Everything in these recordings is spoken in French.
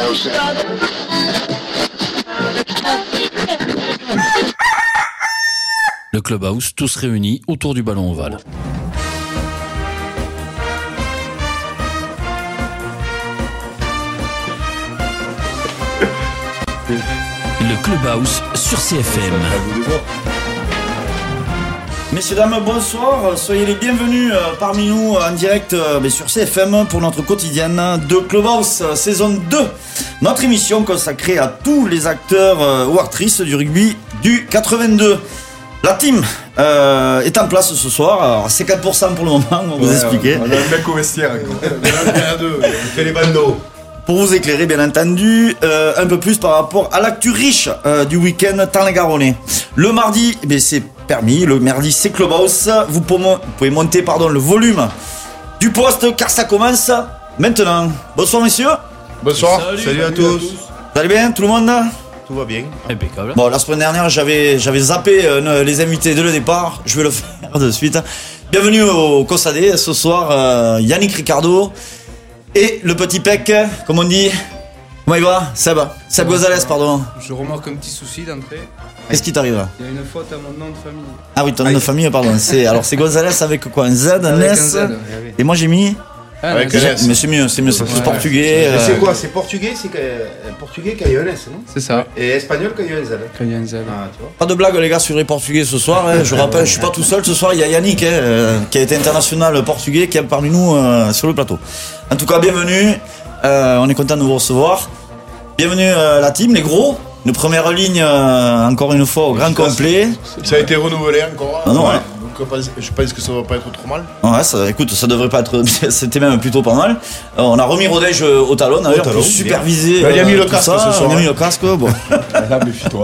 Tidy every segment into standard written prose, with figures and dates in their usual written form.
Le Clubhouse, tous réunis autour du ballon ovale. Le Clubhouse sur CFM. Messieurs, dames, bonsoir. Soyez les bienvenus parmi nous en direct sur CFM pour notre quotidienne de Clubhouse saison 2. Notre émission consacrée à tous les acteurs ou actrices du rugby du 82. La team est en place ce soir. Alors, c'est 4% pour le moment, on va vous expliquer. On a un mec au vestiaire. On fait les bandeaux. Pour vous éclairer, bien entendu, un peu plus par rapport à l'actu riche du week-end Tarn-et-Garonnais. Le mardi, c'est permis. Le mardi, c'est Clubhouse. Vous pouvez monter le volume du poste car ça commence maintenant. Bonsoir, messieurs. Bonsoir. Salut à tous. Vous allez bien, tout le monde? Tout va bien. Impeccable. Bon, la semaine dernière, j'avais zappé les invités dès le départ. Je vais le faire de suite. Bienvenue au Cossadé. Ce soir, Yannick Ricardo et le petit Pec, comme on dit. Comment il va? Seb Gonzalez, pardon. Je remarque un petit souci d'entrée. Qu'est-ce qui t'arrive? Il y a une faute à mon nom de famille. Ah oui, ton nom de famille, pardon. C'est Gonzalez avec quoi? Un Z, un Avec S. un Z, oui. Et moi j'ai mis. Avec un S. Mais c'est mieux, c'est plus portugais. Mais c'est quoi? C'est portugais, portugais quand il y a un S, non? C'est ça. Et espagnol quand il y a un Z. Quand il y a un Z. Ah, tu vois. Pas de blague les gars sur les portugais ce soir. Je rappelle, je suis pas tout seul ce soir. Il y a Yannick qui a été international portugais qui est parmi nous sur le plateau. En tout cas, bienvenue. On est content de vous recevoir. Bienvenue la team, les gros. Une première ligne encore une fois au grand complet. Ça a été renouvelé encore. Ah non, ouais. Donc je pense que ça va pas être trop mal. Ouais, ça devrait pas être. C'était même plutôt pas mal. On a remis Rodège au talon d'ailleurs pour superviser. Il a mis le tout casque ça. ce soir. Il a mis le casque. Bon. Là, méfie-toi.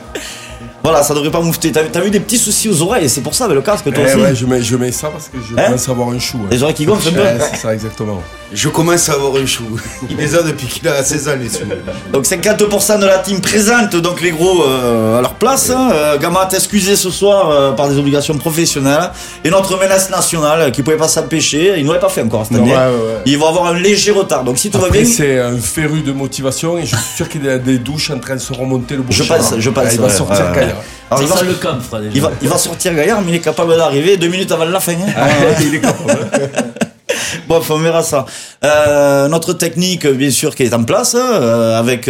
Voilà, ça devrait pas moufter. T'as eu des petits soucis aux oreilles, c'est pour ça avec le casque toi aussi. Ouais, je mets ça parce que je commence à avoir un chou. Les oreilles qui gonflent un peu. Ouais, c'est ça, exactement. Je commence à avoir un chou. Il les a depuis qu'il a 16 ans, les sous. Donc 50% de la team présente, donc les gros à leur place. Gamat excusé ce soir par des obligations professionnelles. Et notre menace nationale qui pouvait pas s'empêcher, il n'aurait pas fait encore cette année. Ouais. Ils vont avoir un léger retard. Donc si tout va Après, bien. c'est un féru de motivation et je suis sûr qu'il y a des douches en train de se remonter le bouchon. Je pense. Il va sortir Gaillard. Alors, Ça le camp, fera déjà. il va sortir Gaillard, mais il est capable d'arriver 2 minutes avant la fin. Il est capable. Bon, on verra ça. Notre technique, bien sûr, qui est en place, avec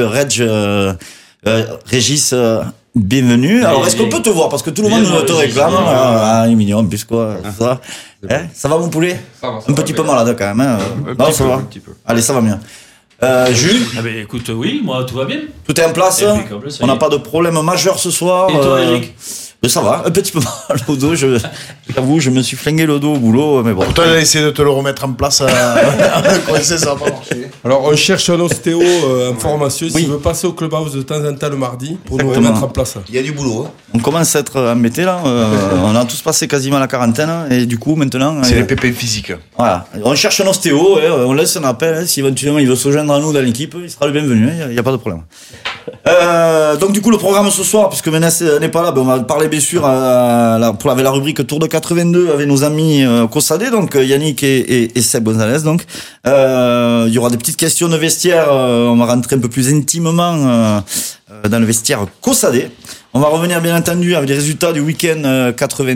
Régis, bienvenue. Alors, est-ce qu'on peut te voir? Parce que tout le monde te réclame. Il est mignon, en plus, quoi. Ça. Ça va, mon poulet? Ça va, un petit peu malade, quand même. Non, ça va. Un petit peu. Allez, ça va bien. Jules, Écoute, oui, moi tout va bien. tout est en place. Impeccable, ça On y n'a est. pas de problème majeur ce soir. Et toi, Eric? Ça va, un petit peu mal au dos. J'avoue, je me suis flingué le dos au boulot, mais bon. Pourtant, il a essayé de te le remettre en place. Ça va pas marcher. Alors, on cherche un ostéo en formation s'il veut passer au Clubhouse de temps en temps le mardi pour nous Exactement. remettre en place. Il y a du boulot. Hein. On commence à être embêtés là. On a tous passé quasiment la quarantaine et du coup maintenant. C'est les pépins physiques. Voilà. On cherche un ostéo. On laisse un appel. Si éventuellement il veut se joindre à nous dans l'équipe, il sera le bienvenu. Il n'y a pas de problème. Donc du coup le programme ce soir, puisque Ménès n'est pas là, on va parler bien sûr avec la rubrique Tour de 82 avec nos amis Cossadé, donc Yannick et Seb Gonzalez. Donc il y aura des petites questions de vestiaire. On va rentrer un peu plus intimement dans le vestiaire Cossadé. On va revenir bien entendu avec les résultats du week-end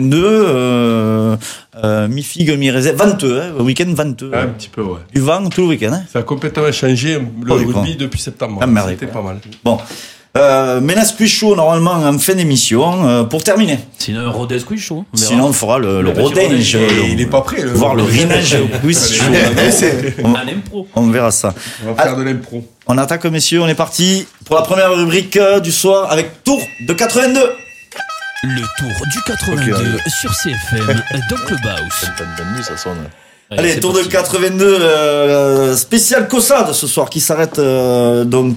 82. Mi-figue, mi-raisin, venteux, week-end venteux. Un petit peu, ouais. Du vent tout le week-end. Ça a complètement changé le oui, rugby bon. depuis septembre. Ah, merde, C'était quoi. pas mal. Bon. Ménès plus chaud normalement en fin d'émission pour terminer. Sinon, un Rodez quiz chaud. On verra. Sinon on fera le petit rodage. Il est pas prêt. Voir le rinage quiz chaud. En impro. On verra ça. On va faire de l'impro. On attaque messieurs, on est parti pour la première rubrique du soir avec Tour de 82. Le tour du 82 sur CFM dans Clubhouse. Ça sonne. Allez, Tour de 82 spécial Cossade ce soir qui s'arrête dans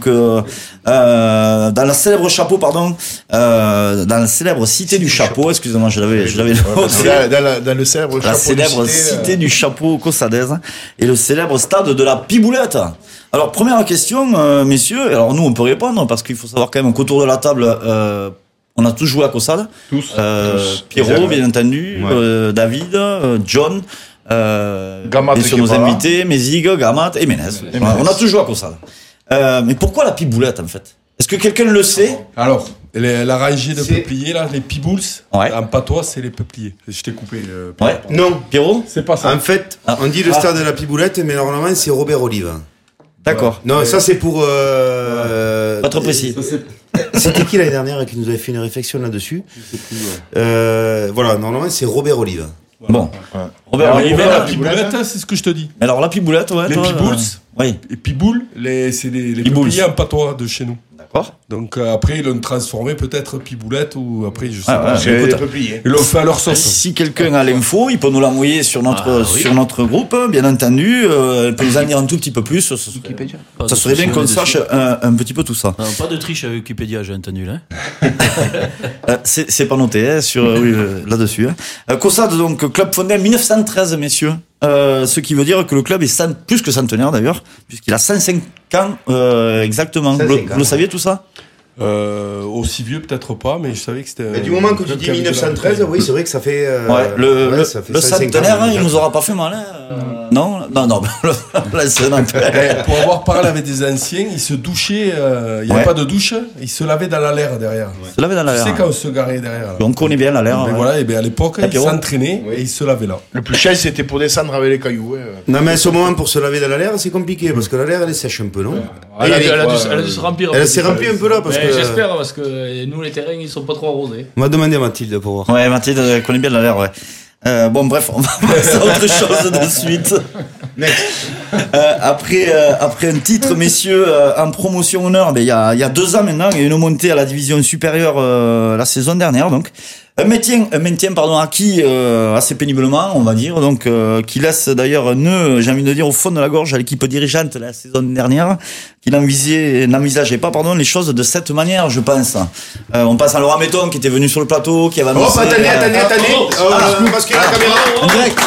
la célèbre chapeau dans la célèbre cité du chapeau. Excusez-moi, je l'avais Dans le célèbre la chapeau célèbre de cité du chapeau cossadaise et le célèbre stade de la Piboulette. Alors première question, messieurs. Alors nous on peut répondre parce qu'il faut savoir quand même qu'autour de la table on a tous joué à Cossade. Tous. Pierrot, bien entendu, David, John. Gamat bien sûr qui est nos pas là. invités, Mézig, Gamat et Ménez. On a tous joué à Cossade. Mais pourquoi la piboulette en fait? Est-ce que quelqu'un le sait? Alors, la rangée de peupliers, là, les pibouls, Ouais. en patois, c'est les peupliers. Je t'ai coupé. Ouais. Non, Pierrot? C'est pas ça. en fait, on dit le stade de la Piboulette, mais normalement c'est Robert Olive. D'accord. Non, ça c'est pour. Pas trop précis. C'était qui l'année dernière qui nous avait fait une réflexion là-dessus? Voilà, normalement c'est Robert Olive. Bon. Robert Alors, Olivier, la piboulette, c'est ce que je te dis. alors la piboulette, ouais. Les toi, pibouls. Oui. Et piboules, c'est les Pibouls. peupliers en patois de chez nous. D'accord. Donc après, ils l'ont transformé peut-être piboulette ou après, je sais Ah, pas. ouais. J'ai Écoute, les peupliers. Ils l'ont fait à leur sauce. Si quelqu'un a l'info, il peut nous l'envoyer sur notre groupe, bien entendu. Il peut nous en dire un tout petit peu plus. Ça serait bien qu'on sache un petit peu tout ça. Non, pas de triche avec Wikipédia, j'ai entendu là. C'est pas noté là-dessus. Caussade, donc club fondé en 1913, messieurs. Ce qui veut dire que le club est plus que centenaire d'ailleurs, puisqu'il a 105 ans exactement. 105 Vous le saviez tout ça? Aussi vieux, peut-être pas, mais je savais que c'était. Mais du moment que tu dis 1913, oui, c'est vrai que ça fait. ça fait le 105 centenaire, ans, il nous aura pas fait mal. Non. Là, c'est Pour avoir parlé avec des anciens, ils se douchaient, il n'y avait pas de douche, ils se lavaient dans la laire derrière. Se laver dans la Tu sais l'air. quand on se garait derrière. Là. On connaît bien la l'air. Mais ouais. voilà, et bien à l'époque, ils Pierrot. s'entraînaient et ils se lavaient là. Le plus cher, c'était pour descendre avec les cailloux. Non, mais à ce moment, pour se laver dans la l'air, c'est compliqué, parce que la l'air, elle est sèche un peu, non? Elle a dû se remplir. Elle s'est remplie un peu là, parce Mais que. j'espère, parce que nous, les terrains, ils sont pas trop arrosés. On va demander à Mathilde pour voir. Ouais, Mathilde connaît bien la l'air, ouais. Bon, bref, on va passer à autre chose de suite. Après un titre, messieurs, en promotion honneur, il y a 2 ans maintenant, il y a une montée à la division supérieure la saison dernière, donc. Un maintien, acquis assez péniblement, on va dire, donc qui laisse d'ailleurs un nœud, j'ai envie de dire, au fond de la gorge à l'équipe dirigeante la saison dernière, qui n'envisageait pas, les choses de cette manière, je pense. On passe à Laurent Béton qui était venu sur le plateau, qui avait annoncé. Oh, attendez. Parce qu'il a la caméra. En direct.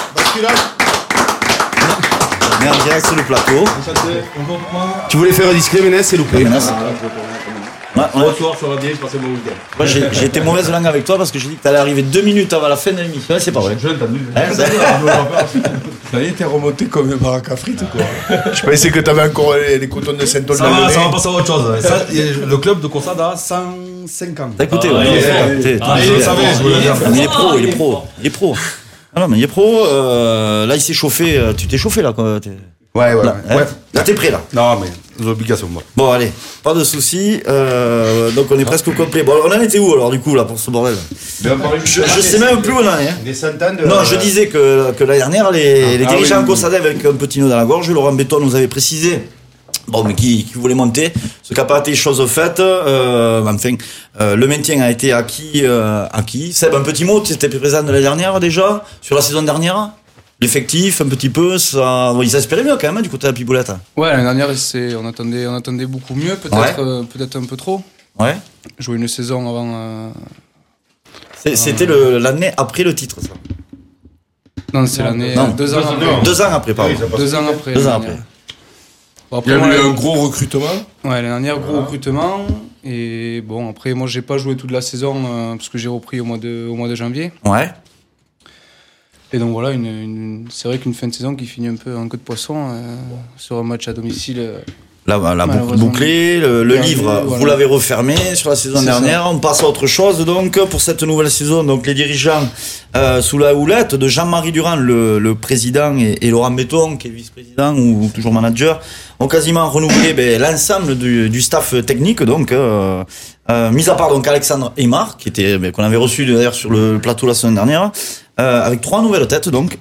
On est en direct sur le plateau. Tu voulais faire un discret, Ménès, c'est loupé. Bonsoir, ça va bien, passez bon week-end. Moi, j'ai été mauvaise langue avec toi parce que j'ai dit que t'allais arriver 2 minutes avant la fin de l'émission. Ouais, c'est pas vrai. Je l'ai entendu. Ça y est, t'es remonté comme un baraque à frites, quoi. Je pensais que t'avais encore les cotons de Saint-Aul Ça va passer à autre chose. Le club de Caussade a 105 ans. T'as écouté, Ah, ouais. il est pro. Il est pro. Ah non, mais il est pro. Là, il s'est chauffé. Tu t'es chauffé, là, quoi. Ouais. Là, t'es prêt, là. Non, mais l'obligation, moi. Bon, allez. Pas de soucis. Donc, on est presque au complet. Bon, on en était où, alors, du coup, là, pour ce bordel? Je sais même plus où on en est. Des centaines de. Non, je disais que l'année dernière, les dirigeants Caussade avec un petit nœud dans la gorge, Laurent Béton nous avait précisé. Bon, mais qui voulait monter, ce qui n'a pas été chose faite. Le maintien a été acquis. Seb, un petit mot, tu étais présent de l'année dernière déjà, sur la saison dernière. L'effectif, un petit peu, ça, ils espéraient mieux quand même du côté de la Piboulette. Ouais, l'année dernière, on attendait beaucoup mieux, peut-être un peu trop. Ouais. Jouer une saison avant. C'était l'année après le titre, ça. Non, c'est l'année. Non. 2 ans après. 2 ans après, pardon. 2 ans après. 2 ans l'année après. dernière. Bon, Il y après, a eu moi, un gros recrutement. Ouais, l'année dernière, gros recrutement. Et bon, après, moi, j'ai pas joué toute la saison parce que j'ai repris au mois de janvier. Ouais. Et donc voilà, c'est vrai qu'une fin de saison qui finit un peu en queue de poisson sur un match à domicile. Là, Malheureusement. bouclé, le livre, Voilà. vous l'avez refermé sur la saison C'est dernière. On passe à autre chose, donc, pour cette nouvelle saison. Donc, les dirigeants, sous la houlette de Jean-Marie Durand, le président, et Laurent Béton, qui est vice-président ou toujours manager, ont quasiment renouvelé l'ensemble du staff technique, donc, mis à part donc Alexandre Aymar, qu'on avait reçu d'ailleurs sur le plateau la semaine dernière, avec 3 nouvelles têtes, donc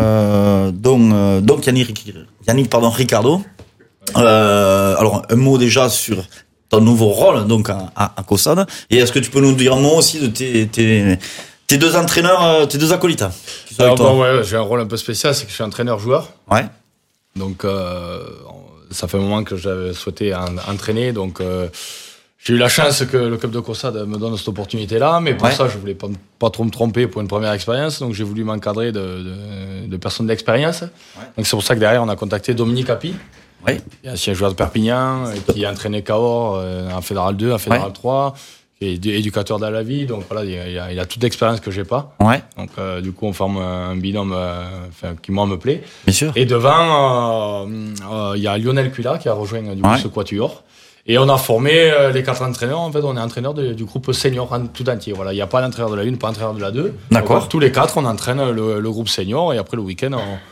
Yannick Ricardo. Alors, un mot déjà sur ton nouveau rôle donc à Caussade. Et est-ce que tu peux nous dire un mot aussi de tes 2 entraîneurs, tes 2 acolytes qui sont avec toi? Ouais, j'ai un rôle un peu spécial, c'est que je suis entraîneur-joueur. Ouais. Donc, ça fait un moment que j'avais souhaité entraîner. Donc, j'ai eu la chance que le club de Caussade me donne cette opportunité-là. Mais pour ça, je voulais pas trop me tromper pour une première expérience. Donc, j'ai voulu m'encadrer de personnes d'expérience. Ouais. Donc, c'est pour ça que derrière, on a contacté Dominique Happy. Oui. Ancien joueur de Perpignan, qui a entraîné Cahors en Fédéral 2, en Fédéral 3, qui est éducateur dans la vie, donc voilà, il a toute l'expérience que j'ai pas. Ouais. Donc du coup, on forme un binôme qui moi me plaît. Bien sûr. Et devant, il y a Lionel Cuila qui a rejoint du coup ce quatuor. Et on a formé les 4 entraîneurs. En fait, on est entraîneur du groupe senior tout entier. Voilà, il n'y a pas d'entraîneur de la 1, pas d'entraîneur de la 2. D'accord. Donc, tous les 4, on entraîne le groupe senior. Et après, le week-end,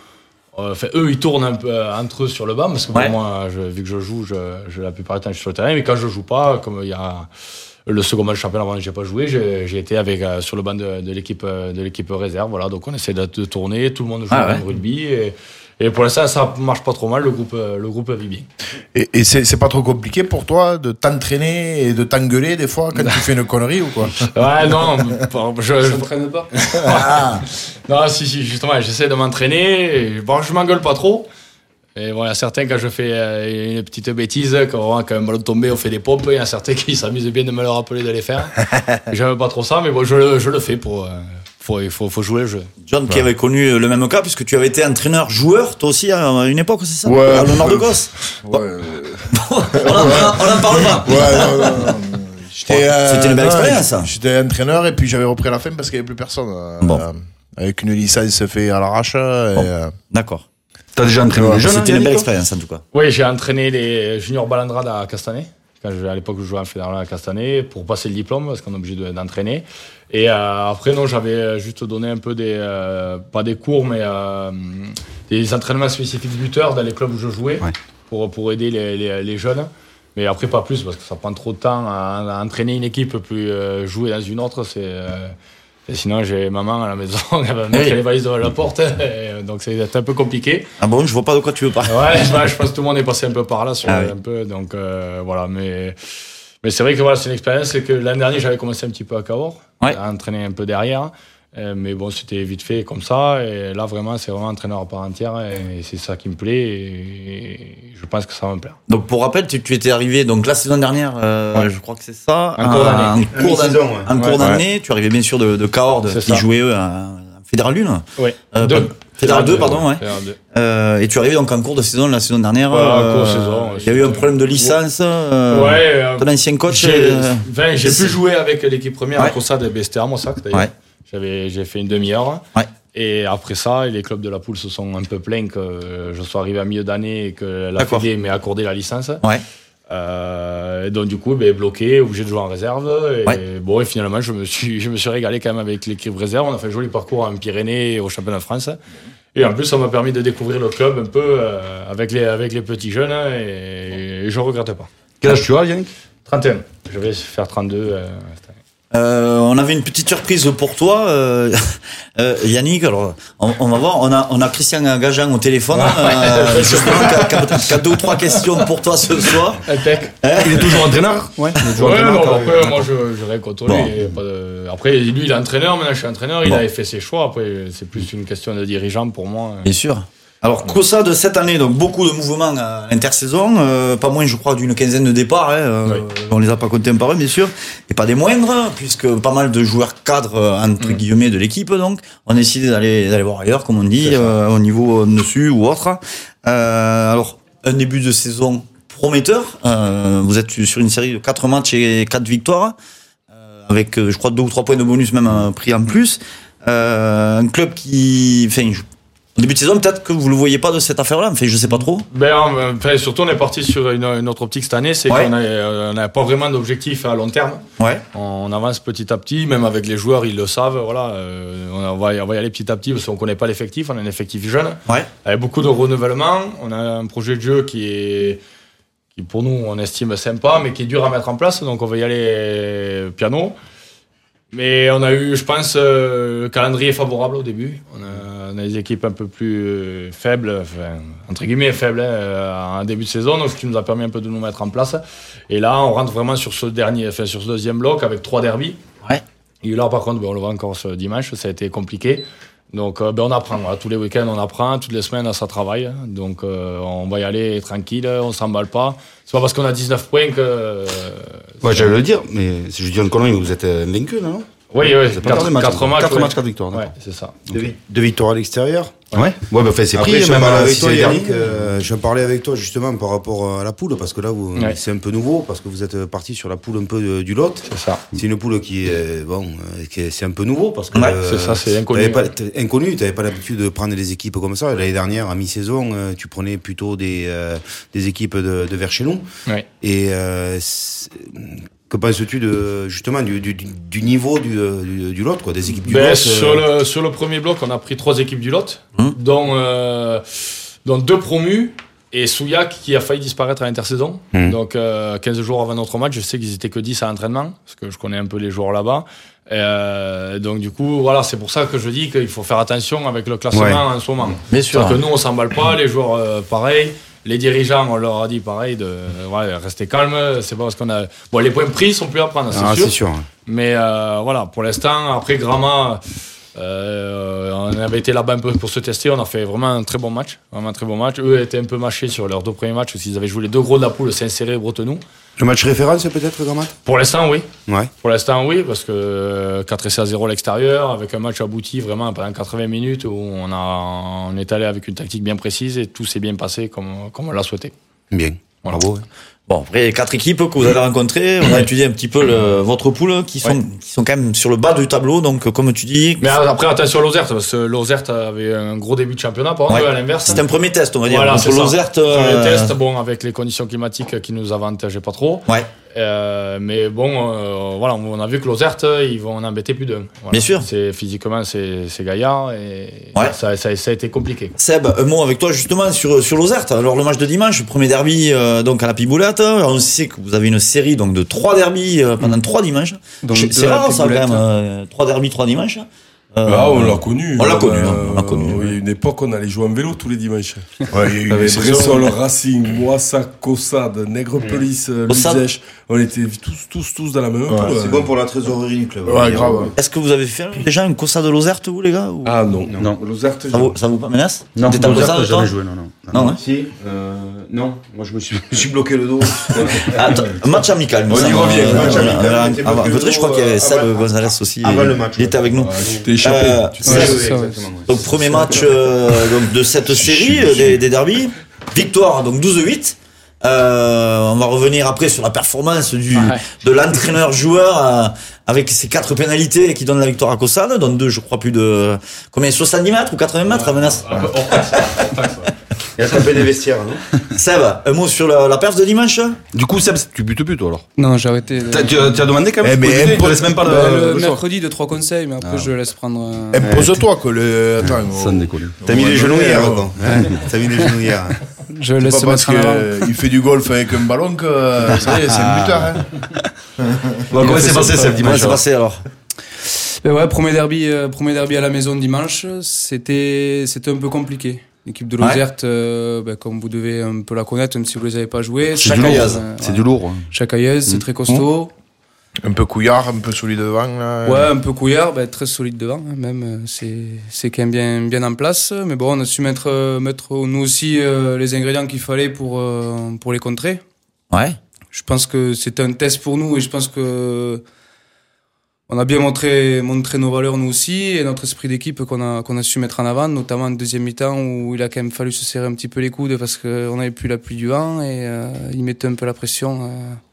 eux, ils tournent un peu entre eux sur le banc. Parce que pour moi, vu que je joue, la plupart du temps, je suis sur le terrain. Mais quand je joue pas, comme il y a le second match championnat avant que j'ai pas joué, j'ai été sur le banc de l'équipe réserve. Voilà, donc on essaie de tourner. Tout le monde joue au rugby. Et pour l'instant, ça marche pas trop mal, le groupe vit bien. Et c'est pas trop compliqué pour toi de t'entraîner et de t'engueuler des fois quand tu fais une connerie ou quoi? Ouais, non, je m'entraîne pas. Non, si, justement, j'essaie de m'entraîner. Bon, je m'engueule pas trop. Et bon, il y a certains, quand je fais une petite bêtise, quand un ballon tombé, on fait des pompes. Il y a certains qui s'amusent bien de me le rappeler de les faire. J'aime pas trop ça, mais bon, je le fais pour. Il faut jouer le jeu. John, qui avait connu le même cas, puisque tu avais été entraîneur-joueur, toi aussi, à une époque, c'est ça? Ouais. À l'honneur de gosse. Ouais. on en parle pas. Ouais, non. C'était une belle expérience, ça. J'étais entraîneur et puis j'avais repris à la fin parce qu'il n'y avait plus personne. Avec une licence faite à l'arrache. D'accord. T'as déjà entraîné les jeunes? C'était une belle expérience, en tout cas. Oui, j'ai entraîné les juniors Balandrade à Castanet. À l'époque, je jouais en fédéral à Castanet pour passer le diplôme, parce qu'on est obligé d'entraîner. Et après, non, j'avais juste donné un peu pas des cours, mais des entraînements spécifiques buteurs dans les clubs où je jouais, pour aider les jeunes. Mais après, pas plus, parce que ça prend trop de temps à entraîner une équipe, plus jouer dans une autre. Et sinon, j'ai maman à la maison, elle va mettre les valises devant la porte, donc c'est un peu compliqué. Ah bon, je vois pas de quoi tu veux parler. Ouais, je pense que tout le monde est passé un peu par là, un peu, donc voilà. Mais c'est vrai que voilà, c'est une expérience, c'est que l'année dernière, j'avais commencé un petit peu à Cahors, à entraîner un peu derrière. Mais bon, c'était vite fait comme ça, et là vraiment, c'est vraiment entraîneur à part entière, et c'est ça qui me plaît, et je pense que ça va me plaire. Donc pour rappel, tu étais arrivé donc la saison dernière, je crois que c'est ça, en cours d'année. En cours d'année, tu arrivais bien sûr de Cahors, qui jouait eux en Fédéral 1. Oui. Fédéral 2, pardon, ouais. Fédéral 2. Et tu arrivais donc en cours de saison la saison dernière. Cours de saison. Il y a eu un problème de licence. Ton ancien coach. J'ai pu jouer avec l'équipe première à Cossade et C'était à Mossac d'ailleurs. J'ai fait une demi-heure. Et après ça, les clubs de la poule se sont un peu plaints que je sois arrivé à milieu d'année et que la Fédé m'ait accordé la licence. Et donc du coup, bloqué, obligé de jouer en réserve. Et finalement, je me suis régalé quand même avec l'équipe réserve. On a fait un joli parcours en Pyrénées et au championnat de France. Et en plus, ça m'a permis de découvrir le club un peu avec les petits jeunes, et je ne regrette pas. Quel âge tu as, Yannick? 31. Je vais faire 32 cette année. On avait une petite surprise pour toi, Yannick. Alors, on va voir. On a Christian Gajan au téléphone, justement, qui a 2 ou 3 questions pour toi ce soir. Il est toujours entraîneur? Ouais. Après, moi, je rien contre lui. Après, lui, il est entraîneur. Maintenant, je suis entraîneur. Il avait fait ses choix. Après, c'est plus une question de dirigeant pour moi. Bien sûr. Alors, Cossa de cette année, donc beaucoup de mouvements intersaison, pas moins, je crois, d'une quinzaine de départs. On les a pas comptés un par un, bien sûr, et pas des moindres, puisque pas mal de joueurs cadres entre guillemets de l'équipe. Donc, on a décidé d'aller voir ailleurs, comme on dit, au niveau dessus ou autre. Alors, un début de saison prometteur. Vous êtes sur une série de 4 matchs et 4 victoires, avec, je crois, 2 ou 3 points de bonus même pris en plus. Un club qui, au début de saison, peut-être que vous ne le voyez pas de cette affaire-là, je sais pas trop. Surtout, on est parti sur une autre optique cette année, c'est qu'on n'a pas vraiment d'objectif à long terme. On avance petit à petit, même avec les joueurs, ils le savent. Voilà, on va y aller petit à petit parce qu'on ne connaît pas l'effectif, on a un effectif jeune, avec beaucoup de renouvellement. On a un projet de jeu qui pour nous, on estime sympa, mais qui est dur à mettre en place, donc on va y aller piano. Mais on a eu, je pense, le calendrier favorable au début. On a des équipes un peu plus faibles, entre guillemets faibles, en début de saison, donc ce qui nous a permis un peu de nous mettre en place. Et là, on rentre vraiment sur ce deuxième bloc avec 3 derbys. Et là, par contre, on le voit encore ce dimanche, ça a été compliqué. Donc, on apprend. Voilà, tous les week-ends, on apprend. Toutes les semaines, ça travaille. Donc, on va y aller tranquille. On s'emballe pas. C'est pas parce qu'on a 19 points que. Ouais, j'allais le dire, mais si je dis une connerie, vous êtes invaincu, non? Oui. 4 matchs, 4 victoires. Ouais, c'est ça. 2 victoires à l'extérieur. Ouais, c'est Après, pris, je même parle avec avec toi, toi, Yannick. Je parlais avec toi justement par rapport à la poule, parce que là, c'est un peu nouveau, parce que vous êtes parti sur la poule un peu du Lot. C'est ça. C'est une poule qui est, c'est un peu nouveau, parce que c'est ça, c'est inconnu. T'avais pas l'habitude de prendre des équipes comme ça. L'année dernière, à mi-saison, tu prenais plutôt des équipes de vers chez nous. Ouais. Et que penses-tu justement du niveau du Lot, quoi, des équipes du Lot sur le premier bloc, on a pris 3 équipes du Lot, dont 2 promus et Souillac qui a failli disparaître à l'intersaison. Donc 15 jours avant notre match, je sais qu'ils étaient que 10 à l'entraînement, parce que je connais un peu les joueurs là-bas. Donc du coup, voilà, c'est pour ça que je dis qu'il faut faire attention avec le classement en ce moment. Bien sûr. Parce que nous, on s'emballe pas, les joueurs pareil. Les dirigeants, on leur a dit pareil de rester calme. C'est pas parce qu'on a les points pris sont plus à prendre, c'est sûr. Mais voilà, pour l'instant, après Gramma, on avait été là-bas un peu pour se tester. On a fait vraiment un très bon match. Eux étaient un peu mâchés sur leurs 2 premiers matchs parce qu'ils avaient joué les 2 gros de la poule, Saint-Céré et Bretenoux. Le match référence peut-être, Grammat? Pour l'instant, oui. Ouais. Pour l'instant, oui, parce que 4 essais à 0 à l'extérieur, avec un match abouti vraiment pendant 80 minutes où on est allé avec une tactique bien précise et tout s'est bien passé comme on l'a souhaité. Bien. Voilà. Bravo. Bon, après, 4 équipes que vous avez rencontrées, on a étudié un petit peu votre poule, qui sont quand même sur le bas du tableau, donc comme tu dis. Mais après, attention à Lozerte, parce que Lozerte avait un gros début de championnat, par contre, à l'inverse. C'est un premier test, on va dire. Voilà, c'est Lozerte. Premier test, avec les conditions climatiques qui nous avantageaient pas trop. Ouais. Mais bon, voilà, on a vu que Lozerte, ils vont en embêter plus d'un. Voilà. Bien sûr. Physiquement, c'est gaillard et ça a été compliqué. Seb, un mot avec toi justement sur Lozerte. Alors le match de dimanche, premier derby donc à la Piboulette. On sait que vous avez une série donc de 3 derbys pendant 3 dimanches. Donc c'est rare ça quand même, 3 derbys, 3 dimanches. On l'a connu. On l'a connu. Il y a une époque, on allait jouer en vélo tous les dimanches. Il y a eu Bressol, Racing, Moissac, Caussade, Nègrepelisse, Luzèche. On était tous dans la même poule. C'est bon pour la trésorerie du club. Ouais, grave. Est-ce que vous avez fait déjà une Caussade de Lozerte, vous, les gars ou... Ah non. Lozerte, ça vous pas menace? Non, Lozerte, j'ai jamais joué, non. Si, non, moi je me suis bloqué le dos. Attends, match amical. On y revient. Avant je crois qu'il y avait Seb Gonzalez aussi. Avant le match. Il était avec nous. T'es échappé. Donc premier match donc, de cette série des derbies. Victoire donc 12-8. On va revenir après sur la performance de l'entraîneur-joueur avec ses 4 pénalités qui donnent la victoire à Caussade, dont 2 je crois plus de 70 mètres ou 80 mètres à menace. Il a tapé des vestiaires, non? Seb, un mot sur la perf de dimanche? Du coup, Seb, tu butes plus, toi, alors? Non, j'ai arrêté. Tu as demandé quand même? Mais on laisse même pas le mercredi de 3 conseils, mais après je laisse prendre. Impose-toi que le. Attends, ça ne décolle. T'as mis les genoux hier, quoi. T'as mis les genoux hier. Je laisse pas parce qu'il fait du golf avec un ballon que ça y est, c'est un buteur. Comment s'est passé Seb dimanche? Comment s'est passé alors? Ouais, premier derby à la maison dimanche, c'était un peu compliqué. L'équipe de Lozerte, comme vous devez un peu la connaître, même si vous les avez pas joués. C'est du lourd. Chacaillaise, c'est très costaud. Un peu couillard, un peu solide devant. Là. Ouais, un peu couillard, très solide devant. Même, c'est quand même bien en place. Mais bon, on a su mettre nous aussi les ingrédients qu'il fallait pour les contrer. Ouais. Je pense que c'était un test pour nous et je pense que on a bien montré nos valeurs nous aussi et notre esprit d'équipe qu'on a su mettre en avant, notamment en deuxième mi-temps où il a quand même fallu se serrer un petit peu les coudes parce qu'on n'avait plus la pluie du vent et il mettait un peu la pression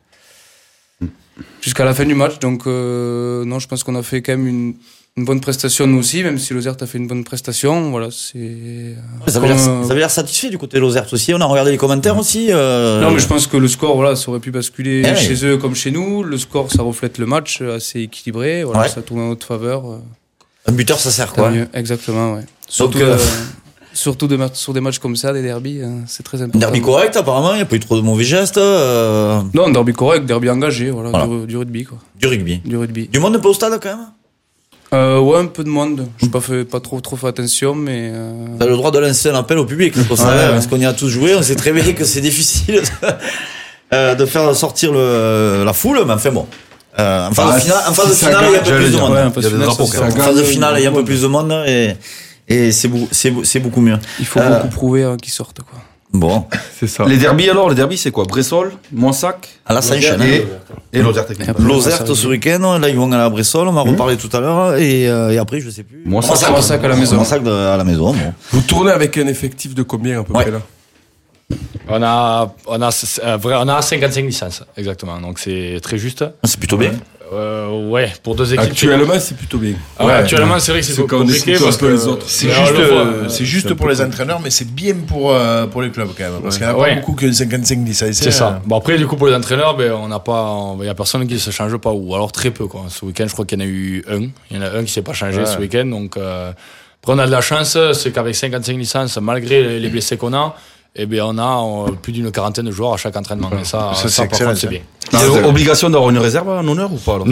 jusqu'à la fin du match. Donc non, je pense qu'on a fait quand même une bonne prestation nous aussi, même si Lozerte a fait une bonne prestation. Voilà, ça avait l'air satisfait du côté de Lozerte aussi. On a regardé les commentaires aussi. Non, mais je pense que le score, ça aurait pu basculer chez eux comme chez nous. Le score, ça reflète le match, assez équilibré. Voilà, ça tourne en notre faveur. Un buteur, ça sert quoi? Exactement, ouais. Surtout sur des matchs comme ça, des derbys, c'est très important. Un derby correct, apparemment, il n'y a pas eu trop de mauvais gestes. Non, un derby correct, derby engagé, voilà. Du rugby, quoi. Du rugby. Du monde pas au stade, quand même? Ouais, un peu de monde. Je n'ai pas trop fait attention, mais. T'as le droit de lancer un appel au public, parce qu'on y a tous joué. On sait très bien que c'est difficile de faire sortir la foule, mais enfin bon. En phase de finale, il y a un peu plus de monde. En phase de finale, il y a un peu plus de monde et c'est beaucoup mieux. Il faut beaucoup prouver qu'ils sortent, quoi. Bon. C'est ça. Les derbys alors, c'est quoi? Bressol, Moissac, là ça enchaîne. Et Lozère techniquement. Lozère ce week-end, là ils vont à la Bressol, on va reparler tout à l'heure, et après je sais plus. Moissac à la maison. Moissac à la maison, bon. Vous tournez avec un effectif de combien à peu près là? On a 55 licences, exactement, donc c'est très juste. C'est plutôt bien. Ouais, pour deux équipes. Actuellement, c'est plutôt bien. Actuellement, c'est vrai que c'est compliqué parce que les autres. C'est juste pour les entraîneurs, mais c'est bien pour les clubs quand même. Parce qu'il n'y en a pas beaucoup qui ont 55 licences. C'est ça. Bon, après, du coup, pour les entraîneurs, il n'y a personne qui ne se change pas, ou alors très peu, quoi. Ce week-end, je crois qu'il y en a eu un. Il y en a un qui ne s'est pas changé ce week-end. Donc, après, on a de la chance, c'est qu'avec 55 licences, malgré les blessés qu'on a, on a plus d'une quarantaine de joueurs à chaque entraînement. Et ça par contre, c'est bien. Il y a obligation d'avoir une réserve en honneur ou pas alors?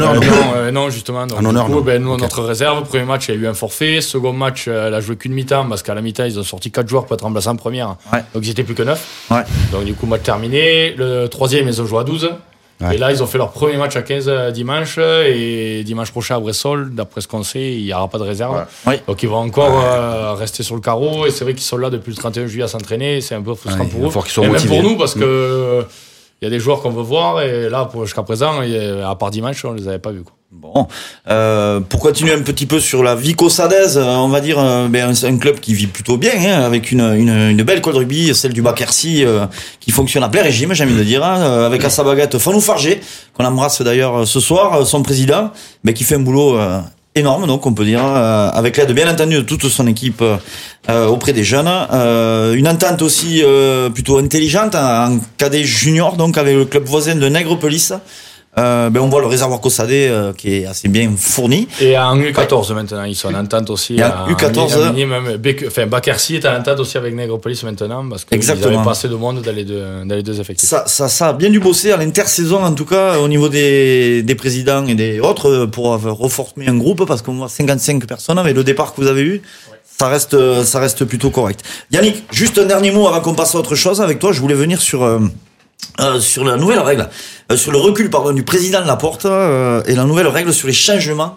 Non, justement. Donc, honneur, du coup, nous, notre réserve, premier match, il y a eu un forfait. Second match, elle a joué qu'une mi-temps parce qu'à la mi-temps, ils ont sorti 4 joueurs pour être remplaçants en première. Ouais. Donc, ils étaient plus que 9. Ouais. Donc, du coup, match terminé. Le troisième, ils ont joué à 12. Ouais. Et là, ils ont fait leur premier match à 15 dimanche. Et dimanche prochain à Bressol, d'après ce qu'on sait, il n'y aura pas de réserve. Ouais. Donc, ils vont encore rester sur le carreau. Et c'est vrai qu'ils sont là depuis le 31 juillet à s'entraîner. C'est un peu frustrant pour eux. Et même pour nous, parce que il y a des joueurs qu'on veut voir. Et là, jusqu'à présent, à part dimanche, on ne les avait pas vus, quoi. Bon, pour continuer un petit peu sur la vie cossadaise, on va dire un club qui vit plutôt bien, avec une belle école de rugby, celle du Bac-Hercy, qui fonctionne à plein régime, j'ai envie de dire, avec à sa baguette Fanou Fargé, qu'on embrasse d'ailleurs ce soir, son président, qui fait un boulot énorme, donc on peut dire, avec l'aide bien entendu de toute son équipe auprès des jeunes, une entente aussi plutôt intelligente en cadet junior, donc avec le club voisin de Nègrepelisse. On voit le réservoir Cossadé qui est assez bien fourni. Et en U14 maintenant, ils sont en entente aussi. Et en U14. Bac-Hercy est en entente aussi avec Nègrepelisse maintenant parce qu'ils n'avaient pas assez de monde dans les deux effectifs. Ça a bien dû bosser à l'intersaison en tout cas au niveau des présidents et des autres pour reformer un groupe parce qu'on voit 55 personnes avec le départ que vous avez eu. Ça reste plutôt correct. Yannick, juste un dernier mot avant qu'on passe à autre chose avec toi. Je voulais venir sur la nouvelle règle, sur le recul du président de Laporte et la nouvelle règle sur les changements